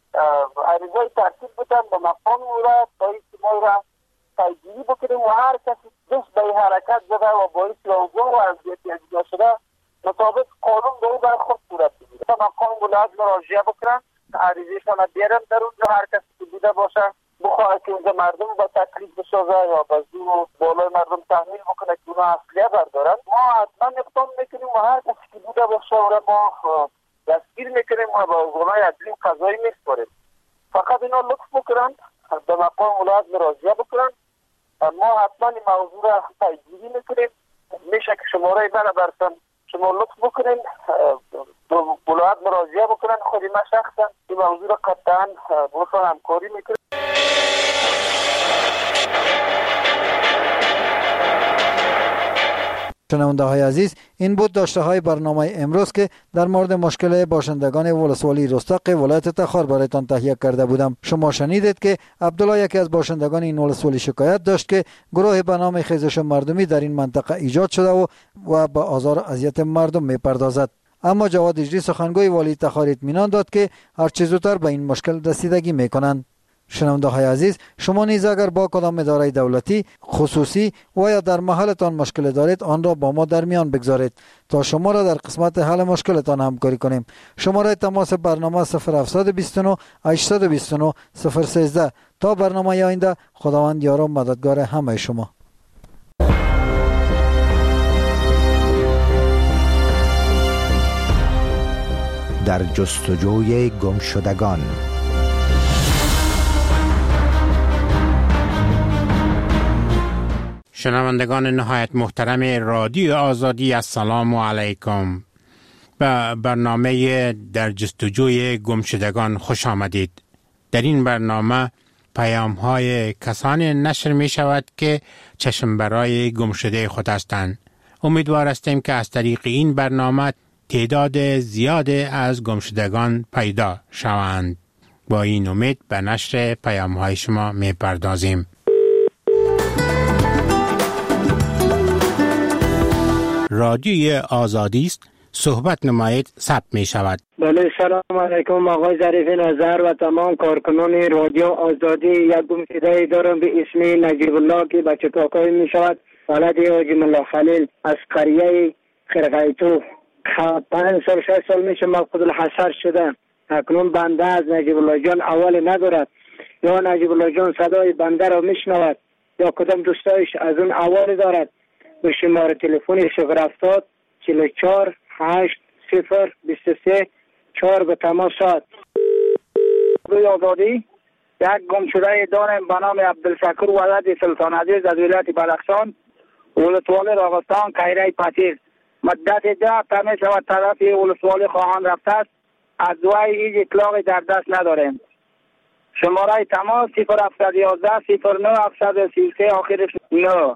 عریضه ترتیب بدن به مقام ولایت تا این که ما را پیگیری بکنیم و هر کسی دست به این حرکت زده و باعث آزار و اذیتی اجرا شده مطابق قانون به او برخورد صورت بگیره. مقام ولایت مراجعه بکنن عریضه‌شان بیارن در اونجا هر کسی که بوده باشه بخواه که اونجا مردم با تکلیف بسازه یا با زور بالای مردم تحمیل بکنه که اونا اصلیه بردارن. ما حتما اقدام میکنیم و هر کسی که بوده باشه و ما دست دستگیر میکنیم و به ارگانهای عدلی قضایی میسپاریم. فقط اینا لطف بکنن به مقام ولایت مراجعه بکنن. ما حتما این موضوع را پیگیری میکنیم. میشه که شماره من برسن شما لطف بکنین به ولایت مراجعه بکنن. خود من شخصا این موضوع را قطعا با همکاری میکنیم. شنونده های عزیز، این بود داشته های برنامه امروز که در مورد مشکل باشندگان ولسوالی رستاق ولایت تخار برایتان تهیه کرده بودم. شما شنیدید که عبدالله یکی از باشندگان این ولسوالی شکایت داشت که گروه به نام خیزش مردمی در این منطقه ایجاد شده و و به آزار و اذیت مردم میپردازد. اما جواد اجری سخنگوی والی تخار اطمینان داد که هر چه زودتر به این مشکل رسیدگی میکنند. شنونده های عزیز، شما نیز اگر با کدام اداره دولتی، خصوصی و یا در محلتان مشکل دارید آن را با ما در میان بگذارید تا شما را در قسمت حل مشکلتان همکاری کنیم. شماره تماس برنامه صفر هفت دو نه هشت دو نه صفر یک سه. تا برنامه آینده، خداوند یار و مددگار همه شما. در جستجوی گمشدگان. شنوندگان نهایت محترم رادیو آزادی، السلام علیکم. به برنامه در جستجوی گمشدگان خوش آمدید. در این برنامه پیام های کسانی نشر می شود که چشم برای گمشده خود هستند. امیدوار هستیم که از طریق این برنامه تعداد زیاد از گمشدگان پیدا شوند. با این امید به نشر پیام های شما می پردازیم. رادیوی آزادی است، صحبت نمایید ثبت می شود. بله، سلام علیکم آقای ظریف نظر و تمام کارکنان رادیو آزادی. یک گمشده دارم به اسم نجیب الله که بچه کاکای می شود، ولد حاجی ملا خلیل از قریه خرقیتو. پنج سال شش سال میشه مفقود الحصر شده. اکنون بنده از نجیب الله جان اول ندارد، یا نجیب الله جان صدای بنده را میشنود یا کدام دوستایش از اون اول دارد. به شماره تلفن صفر هفتاد چهل و چهار هشت صفر بیست و سه چهار به تماس شد. روی آزادی یک گمشده دارم به نام عبدالشکور ولد سلطان عزیز از ولایت بدخشان، ولسوالی راغستان، قیره پتیر. مدت ده تمه شود طرف ولسوالی خواهان رفته است. از دوای هیچ اطلاقی در دست نداریم. شماره تماس صفر هفتصد و یازده صفر نه هفتصد و سی و سه آخرش نه.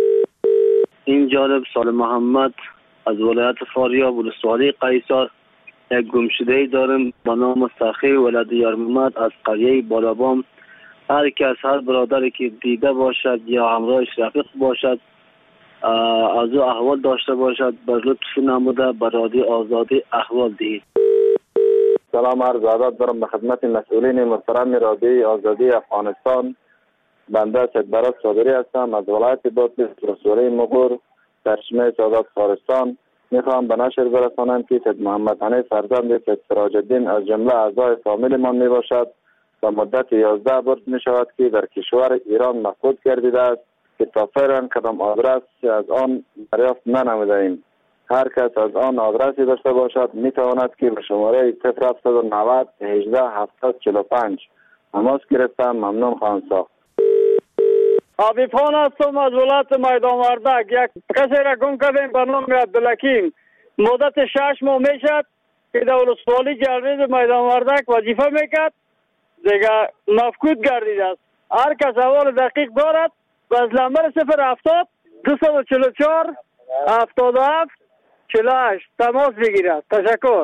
این جالب سال محمد از ولایت فاریاب ولسوالی قیصر یک گمشده دارم با نام سخی ولد یار محمد از قریه بالابام. هر کس هر برادری که دیده باشد یا همراهش رفیق باشد از او احوال داشته باشد بر لطف نموده بر رادیو آزادی احوال دهید. سلام عرض ادب دارم به خدمت مسئولین محترم رادیو آزادی افغانستان. بنده سید برات صادری هستم از ولایت بادغیس ولسوالی مغور سرچشمه سعادت فارستان. میخوام به نشر برسانم که سید محمد حنیف فرزند سید سراج الدین از جمله اعضای فامیل من می باشد و مدت یازده برد می شود که در کشور ایران مفقود گردیده است که تا فعلا کدام آدرس از آن دریافت ننموده ایم. هر کس از آن آدرسی داشته باشد می تواند که به شماره صفر هفتصد و نود هجده هفتصد چهل و پنج تماس گرفتم. ممنون خواهم ساخت. عبیفان هستم از ولایت میدان وردک. یک کسی را گم کردیم به نام عبدالحکیم. مدت شش ماه میشد که در ولسوالی جلوید میدان وردک وظیفه میکرد، دیگه مفقود گردیده است. هر کس اول دقیق دارد از نمبر صفر هفتاد دویست و چهل و چهار هفتاد و هفت چهل و هشت تماس بگیرد. تشکر.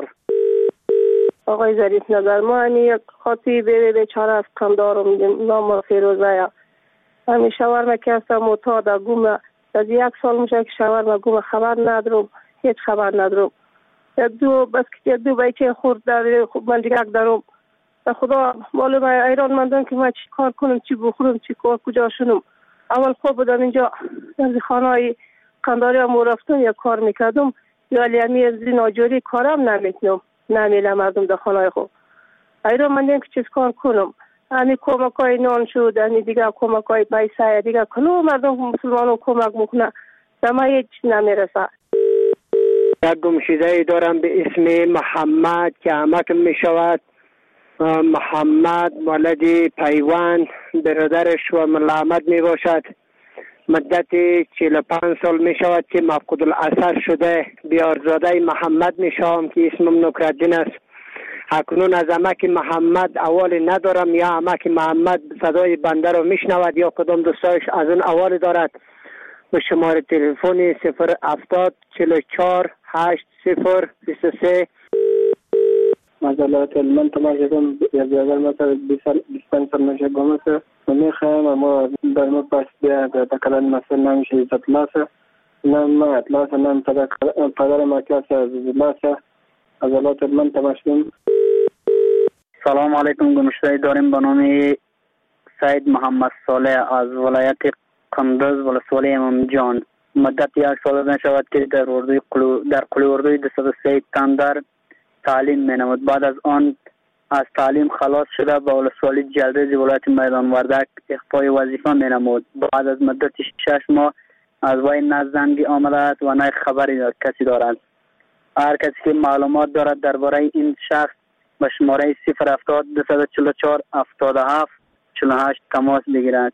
آقای ظریف نظر، ما همی یک خاطی بیره بیچاره از کم دارم نام فیروزه. همی شورمه که هستم متاده گومه از یک سال میشه که شورمه گومه خبر ندارم، هیچ خبر ندارم. یک دو بس که دو بچه خورد در من دیگه دارم. خدا معلوم ایران مندم که من چی کار کنم، چی بخورم، چی کار کجا شنم. اول خوب بودم اینجا در خانه های قنداری هم رفتم یا کار میکردم یا الیمی از ناجوری کارم نمیتونم نمیله مردم در خانه های خوب. ایران مندم که چیز کار کنم. همی کمک های نان شد، همی دیگه کمک های پیسه دیگه کلو مردم مسلمان رو کمک میکنه دمه هیچ نمیرسه. یک گمشده دارم به اسم محمد که عمکم می شود. محمد ولد پیوند، برادرش و ملامت می باشد. مدت چهل و پنج سال می شود که مفقود الاثر شده. بیارزاده محمد می شوم که اسمم نکرالدین است. اکنون از عمک محمد اول ندارم، یا عمک محمد صدای بنده رو میشنود یا کدام دوستایش از اون اول دارد. به شماره تلفن صفر هفتاد چهل و چهار هشت صفر بیست و سه. مجلات من تماشاکم یا بیادر مثلا بیست پنج سال میشه گمسه و میخوایم اما در ما پس بیا تکلان مثلا نمیشه عزت لاسه نم ما اطلاسه نم پدر مکاس از لاسه مجلات من تماشاکم. سلام علیکم. گمشده داریم به نام سید محمد صالح از ولایت قندوز ولسوالی امام جان. مدت یک سال نشود که در اردوی قلو در قلوی اردوی دویست و سه تندر تعلیم مینمود. بعد از آن از تعلیم خلاص شده به ولسوالی جلریز ولایت میدان وردک اخفای وظیفه مینمود. بعد از مدت شش ماه از وی نه زنگی آمده است و نه خبری کسی دارد. هر کسی که معلومات دارد درباره این شخص به شماره صفر هفتاد دویست و چهل و چهار هفتاد و هفت چهل و هشت تماس بگیرد.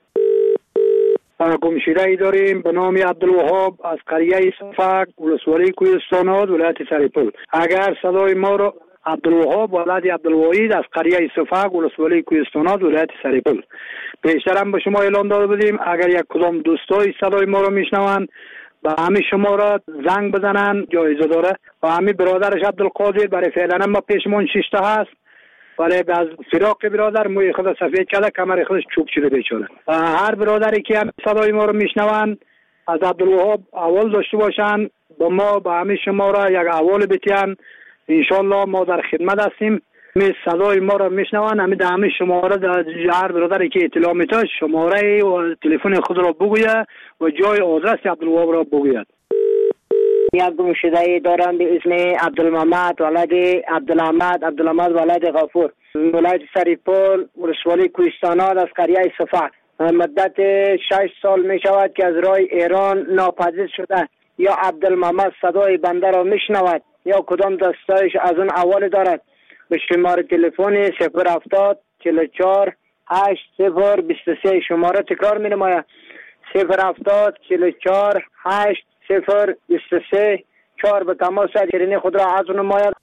گمشده ای داریم به نام عبدالوهاب از قریه صفق ولسوالی کوهستانات ولایت سرپل. اگر صدای ما را عبدالوهاب ولد عبدالواحد از قریه صفق ولسوالی کوهستانات ولایت سرپل. پیشترم به شما اعلام داده بودیم اگر یک کدام دوستای صدای ما را میشنوند با همین شما را زنگ بزنن جایزه داره. و همین برادرش عبدالقادر برای فعلا ما پیشمون شش تا هست، ولی از فراق برادر موی خود سفید کرده کمر خودش چوب شده بیچاره. هر برادری که هم صدای ما رو میشنون از عبدالوهاب اول داشته باشن با ما با همین شما را یک اول بتین. انشالله ما در خدمت هستیم. می صدای ما را میشنون همین در همین شماره در هر برادری که اطلاع میده شماره و تلفن خود را بگوید و جای آدرس عبدالوهاب را بگوید. یک گمشده دارم به اسم عبدالمحمد ولد عبدالحمد عبدالحمد ولد غفور ولایت سرپل ولسوالی کوهستانات از قریه صفق. مدت شش سال می شود که از راه ایران ناپدید شده. یا عبدالمحمد صدای بنده را میشنود یا کدام دستایش از اون اول دارد. به شماره تلفن صفر هفتاد چهل و چهار هشت صفر بیست و سه شماره تکرار می نماید. صفر هفتاد چهل و چهار هشت صفر بیست و سه چهار به تماس شیرینی خود را عرض نماید.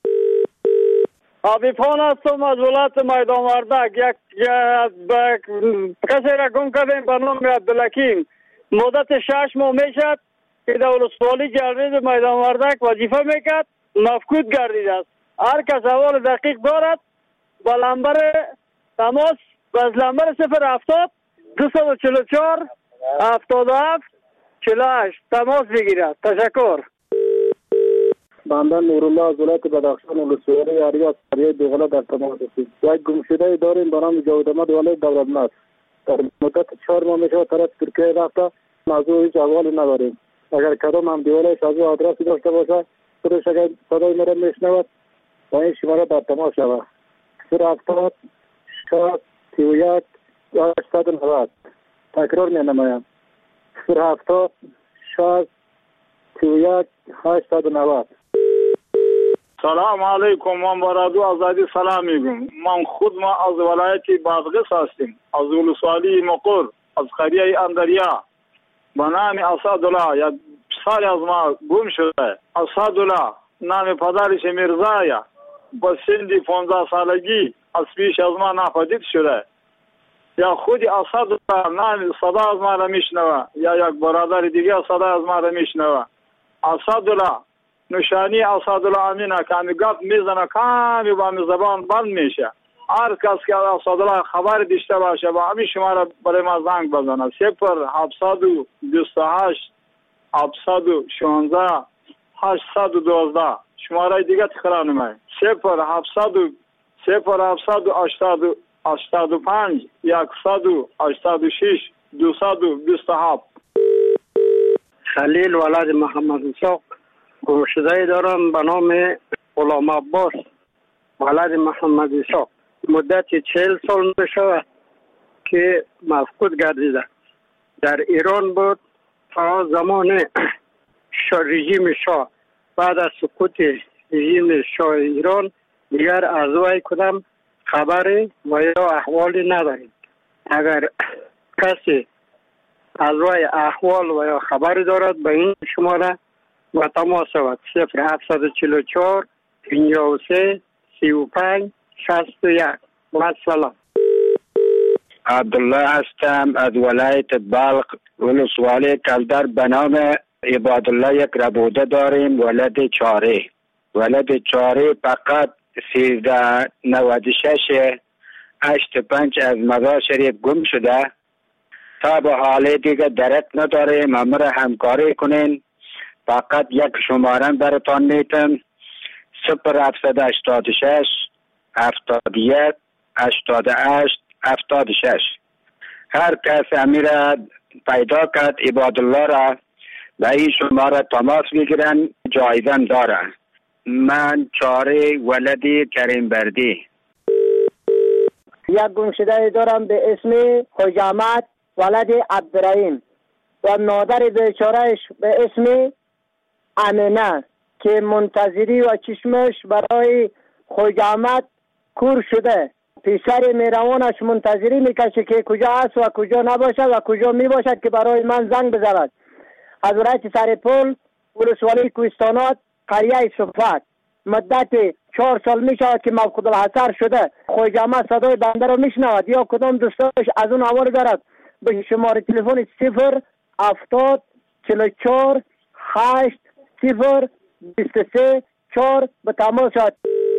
عبیفان هستم از ولایت میدان وردک. یک کسی را گم کردیم به نام عبدالحکیم. مدت شش ماه میشد که در ولسوالی جلریز میدان وردک وظیفه میکرد، مفقود گردیده است. هر کس احوال دقیق دارد با لنبر تماس از لنبر صفر هفتاد دویست و چهل و چهار هفتاد و هفت چهل و هشت تماس بگیرد. تشکر. بنده نورالله از ولایت بدخشان ولسوالی اریاس قریه دوغله در تماس هستیم. یک گمشده داریم به نام جاوید احمد ولد دولتمند. در مدت چهار ماه میشه طرف ترکیه رفته، موضوع هیچ احوالی نداریم. اگر کدام هم دیوالش از او آدرسی داشته باشه خودش اگر صدای مرا میشنود با این شماره در تماس شود. صفر هفتاد شصت سی و یک هشتصد و نود. تکرار می نمایم. صفر هفتاد شصت سی و یک هشتصد و نود. سلام علیکم. من با رادیو آزادی سلام میگم. من خود ما از ولایت بادغیس هستیم، از ولسوالی مقر، از قریه اندریا. با نام اسدالله یک پسر از ما گم شده. اسدالله نام پدرش میرزایه. با سن پانزده سالگی از پیش از ما ناپدید شده. یا خود اسدالله نام صدا از ما را میشنوه یا یک برادر دیگه صدا از ما را میشنوه. اسدالله نشانی اسدالله امینه که همی گپ میزنه کمی با همی زبان بند میشه. هر کس که اسدالله خبر داشته باشه با همین شما را برای ما زنگ بزنه. صفر هفتصد و بیست و هشت هفتصد و شانزده هشتصد و دوازده. شماره دیگه تکرار نمایم. صفر هفتصد و صفر هفتصد و هشتاد و هشتاد و پنج یکصد و هشتاد و شش دویست و بیست و هفت. خلیل ولد محمد اسحاق. گمشده دارم به نام غلام عباس ولد محمد اسحاق. مدت چهل سال میشود که مفقود گردیده. در ایران بود تا زمان رژیم شاه بعد از سقوط رژیم شاه ایران دیگر از وی کدام خبری و یا احوالی نداریم. اگر کسی از وی احوال و یا خبری دارد به این شماره و تماس شود صفر هفتصد و چهل و چهار پنجاه و سه سی و پنج شصت و یک. و سلام. عبدالله هستم از ولایت بلخ، ولسوالی کلدر. به نام عبادالله یک ربوده داریم، ولد چاره. ولد چاره فقط سیزده نود و شش هشت پنج از مزار شریف گم شده. تا به حال دیگه درک نداریم، امر همکاری کنین. فقط یک شماره براتان میتم صفر هفتصد و هشتاد و شش هفتاد و یک هشتاد و هشت هفتاد و شش. هر کس امیر پیدا کرد عبادالله را به این شماره تماس بگیرن، جایزن داره. من چاره ولدی کریم بردی. یک گمشده دارم به اسم حجامت ولد عبدالرحیم و مادر بیچارهش به اسم امینه که منتظری و چشمش برای حجامت کور شده. پسر میروانش منتظری میکشه که کجا است و کجا نباشد و کجا میباشد که برای من زنگ بزند. از ولایت سرپل، ولسوالی کوهستانات، قریه صفت. مدت چهار سال می شود که مفقود الحصر شده. حجامت صدای بنده را میشنود یا کدام دوستاش از اون حواله دارد به شماره تلفن صفر هفتاد چهل و چهار هشت صفر بیست و سه چهار به تماس شد.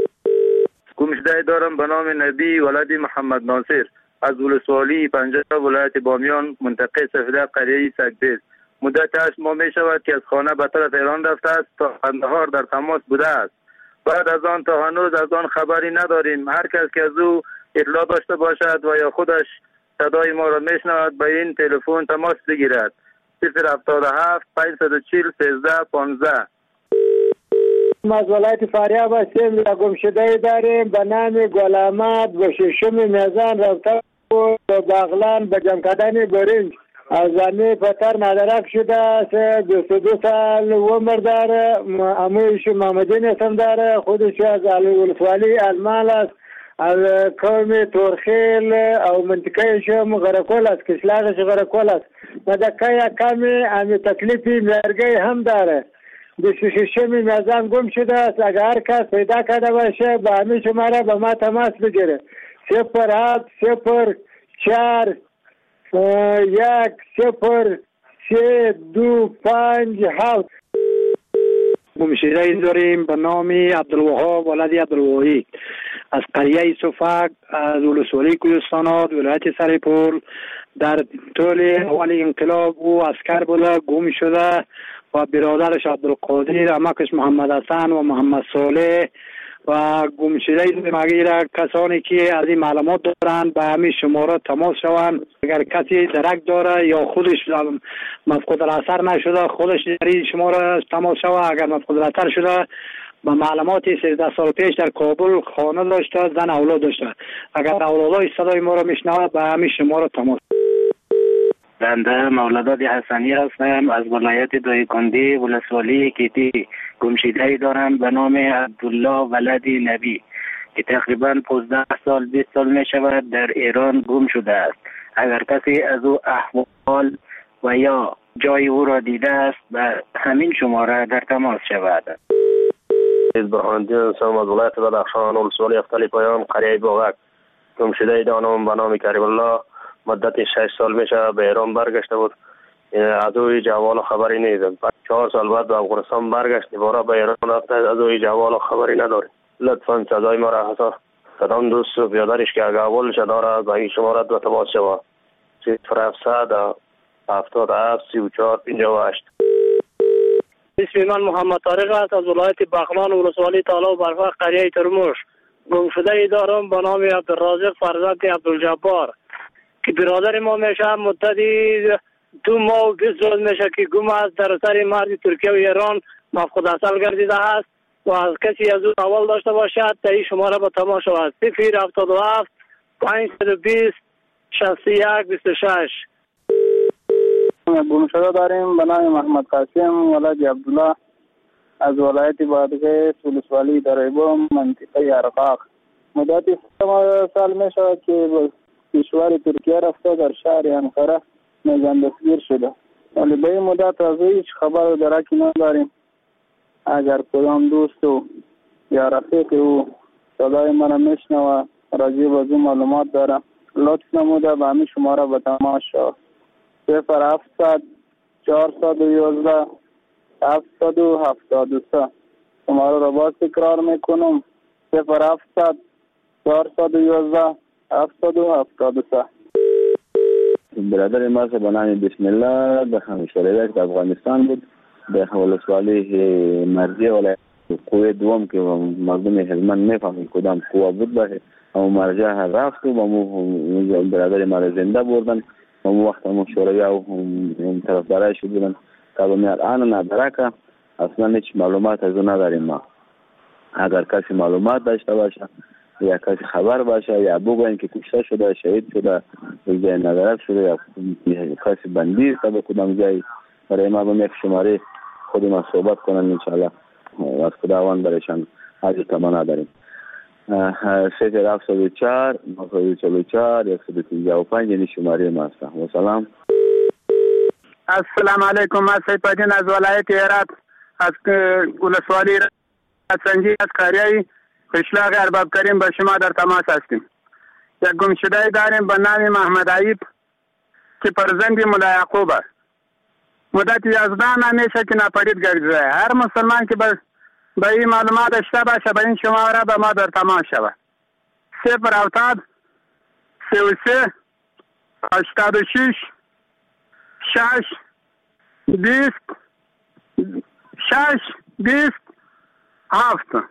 گمشده دارم به نام نبی ولد محمد ناصر از ولسوالی پنجاه ولایت بامیان، منطقه سفیده، قریه سگدیز. مدت هشت ماه می شود که از خانه به طرف ایران رفته است تا قندهار در تماس بوده است. بعد از آن تا هنوز از آن خبری نداریم. هر کس که از او اطلاع داشته باشد و یا خودش صدای ما را میشنود به این تلفن تماس بگیرد. صفر هفتاد و هفت پانصد و چهل سیزده پانزده. ما از ولایت فاریاب هستیم. یک گمشده داریم به نام گل احمد به ششم میزان رفته و بغلان به جمع کردن برنج. از زمین پتر ندرک شده است. بیست و دو سال عمر داره. امویش محمدین اسم داره. خودش از علی ولسوالی المال است. از قوم تورخیل او منطقه شم غرکول است. کشلاغش غرکول است. مدکه کمی امی تکلیفی مرگه هم داره. بیست و ششم میزان گم شده است. اگر هر کس پیدا کرده باشه به همین شماره به ما تماس بگیره. صفر هفت صفر چهار یک صفر سه دو پنج هفت. گمشده داریم به نام عبدالوهاب ولد عبدالوهی از قریه صفک از ولسوالی کوهستانات ولایت سرپل. در طول اول انقلاب او عسکر بوده، گم شده و برادرش عبدالقادر، عمکش محمد حسن و محمد صالح و گمشده مگیر کسانی که از این معلومات دارند به همین شماره تماس شوند. اگر کسی درک داره یا خودش مفقود الاثر نشده خودش در این شماره تماس شود. اگر مفقود الاثر شده با معلومات سیزده سال پیش در کابل خانه داشته، زن اولاد داشته. اگر اولادای صدای ما را میشنود به همین شماره تماس. بنده مولداد حسنی هستم از ولایت دایکندی ولسوالی کیتی. گمشده دارم به نام عبدالله ولدی نبی که تقریبا پانزده سال بیست سال می شود در ایران گم شده است. اگر کسی از او احوال و یا جای او را دیده است به همین شماره در تماس شود. برهاندین هستم از ولایت بدخشان ولسوالی افتالی پایان قریه باغک. گمشده دارم به نام کریم الله. مدت شش سال میشه به ایران برگشته بود. از اوی جوان خبری نیست. چهار سال بعد به افغانستان برگشت. دوباره به ایران رفته. از اوی جوان خبری نداریم. لطفاً صدای ما را حسا صدام دوست و بیادرش که اگه اولش داره به این شماره دو تماس شود. صفر هفتصد هفتاد و هفت سی و چهار پنجاه و هشت. اسم من محمد طارق است از ولایت بغلان ولسوالی تالا و برفق قریه ترموش. گمشده دارم به نام عبدالرازق فرزند عبدالجبار که برادر ما میشه. مدتی دو ماه و بیست روز میشه که گم است. در سر مرز ترکیه و ایران مفقود اصل گردیده است و از کسی از اون اول داشته باشد تا این شماره به تماس شود. صفر هفتاد و هفت پانصد و بیست شصت و یک بیست و شش. گمشده داریم به نام محمد قاسم ولد عبدالله از ولایت بادغیس ولسوالی درعبام منطقه ارقاق. مدت سه سال می شود که به کشور ترکیه رفته در شهر انقره میگن دستگیر شده، ولی به این مدت از هیچ خبر و درکی نداریم. اگر کدام دوست و یا رفیق او صدای من میشنوه راجع به از این معلومات داره، لطف نموده به همین شماره به تماس شود. صفر هفتصد چهارصد و یازده هفتصد و هفتاد و سه. شماره را باز تکرار میکنم، صفر هفتصد چهارصد و یازده هفتصد و هفتاد و سه. برادر ما به نام بسم الله به همشهریت افغانستان بود، به ولسوالی مرزی ولایت قوه دوم که مردم هلمند میفهمید کدام قوه بود باشه، اما مرجع رفت و مو برادر ما زنده بردن و مو وقت مو شوریا و طرفدارایش بودن تا به الان ندارک اصلا هیچ معلومات از اون نداریم. ما اگر کسی معلومات داشته باشه یا کسی خبر باشه یا بگوین که کشته شده شهید شده یک جای ندارک شده یا کسی بندی است به کدام جای، برای ما به یک شماره خود ما صحبت کنن انشاءالله از خداوند برایشان حاجت تمنا داریم. صفر هفتصد و چهار نهصد و چهل و چهار صد و پنجاه و پنج یعنی شماره ما است. و سلام. السلام علیکم. من سیدالدین از ولایت هرات از ولسوالی سنجی از قریه قشلاق ارباب کریم با شما در تماس هستیم. یک گمشده داریم به نام محمد عیب که فرزند مولا یعقوب است. مدت یازده ماه میشه که ناپدید گردیده. هر مسلمان که به این معلومات داشته باشه به این شماره به ما در تماس شود. صفر هفتاد سی و سه هشتاد و شش شش بیست شش بیست هفت.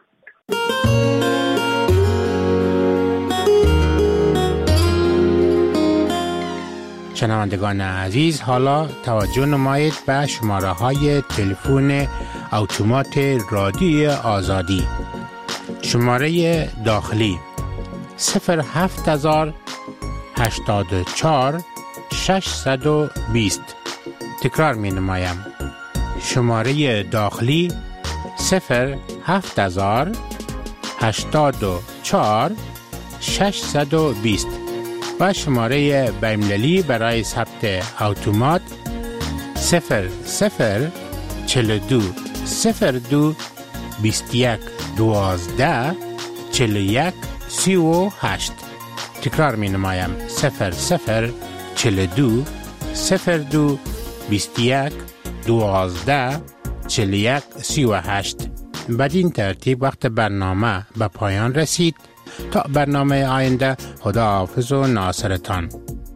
شنوندگان عزیز، حالا توجه نمایید به شماره های تلفن اتومات رادیو آزادی. شماره داخلی صفر هفت هزار هشتاد و چهار ششصد و بیست. تکرار می نمایم. شماره داخلی صفر هفت هزار هشتاد و چهار ششصد و بیست و شماره بین‌المللی برای ثبت اتومات صفر صفر چهل و دو صفر دو بیست و یک دوازده چهل و یک سی و هشت. تکرار می نمایم. صفر صفر چهل و دو صفر دو بیست و یک دوازده چهل و یک سی و هشت. بدین ترتیب وقت برنامه به پایان رسید. تا برنامه آینده، خدا حافظ و ناصرتان.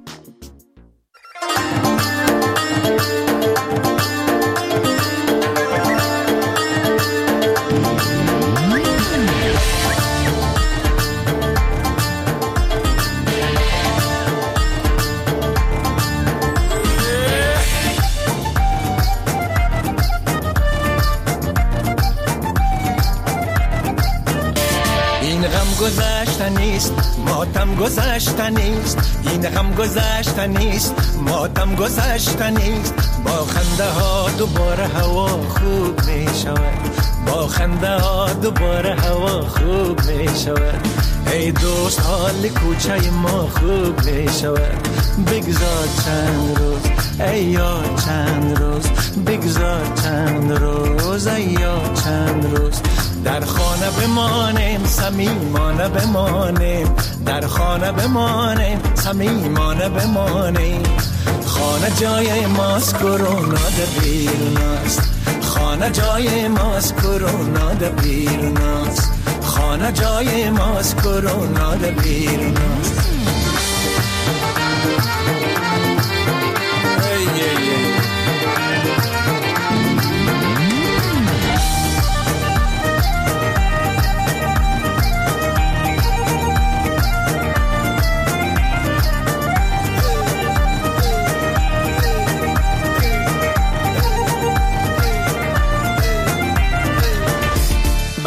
گذشته نیست ماتم گذشته نیست، این غم گذشته نیست ماتم گذشته نیست. با خنده ها دوباره هوا خوب می شود، با خنده ها دوباره هوا خوب می شود. ای دوست حال کوچه ما خوب می شود. بگذار چند روز ای یار چند روز، بگذار چند روز ای یار چند روز. در خانه بمانیم صمیمانه بمانیم، در خانه بمانیم صمیمانه بمانیم. خانه جای ماست کرونا در بیرون است، خانه جای ماست کرونا در بیرون است، خانه جای ماست کرونا در بیرون است.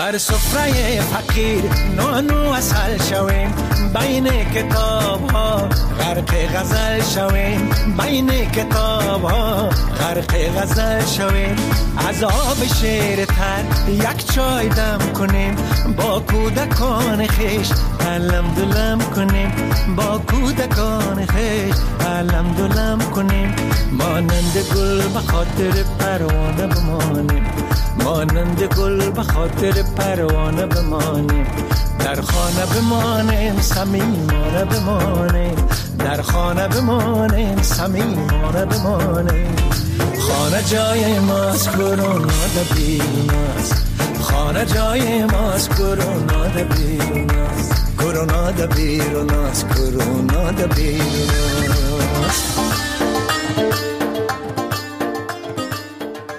بر سفره فقیر نانو اصل شویم بین کتاب ها غرق غزل شویم بین کتاب ها غرق غزل شویم از آب شیر تر یک چای دم کنیم با کودکان خیش علم دلم کنیم با کودکان خیش علم دلم کنیم مانند گل به خاطر پروانه بمانیم مانند گل به خاطر پروانه بمانیم در خانه بمانیم صمیمانه بمانیم در خانه بمانیم صمیمانه بمانیم خانه جای ماست کرونا ده بیرون است خانه جای ماست کرونا ده بیرون است کرونا ده بیرون است کرونا ده بیرون است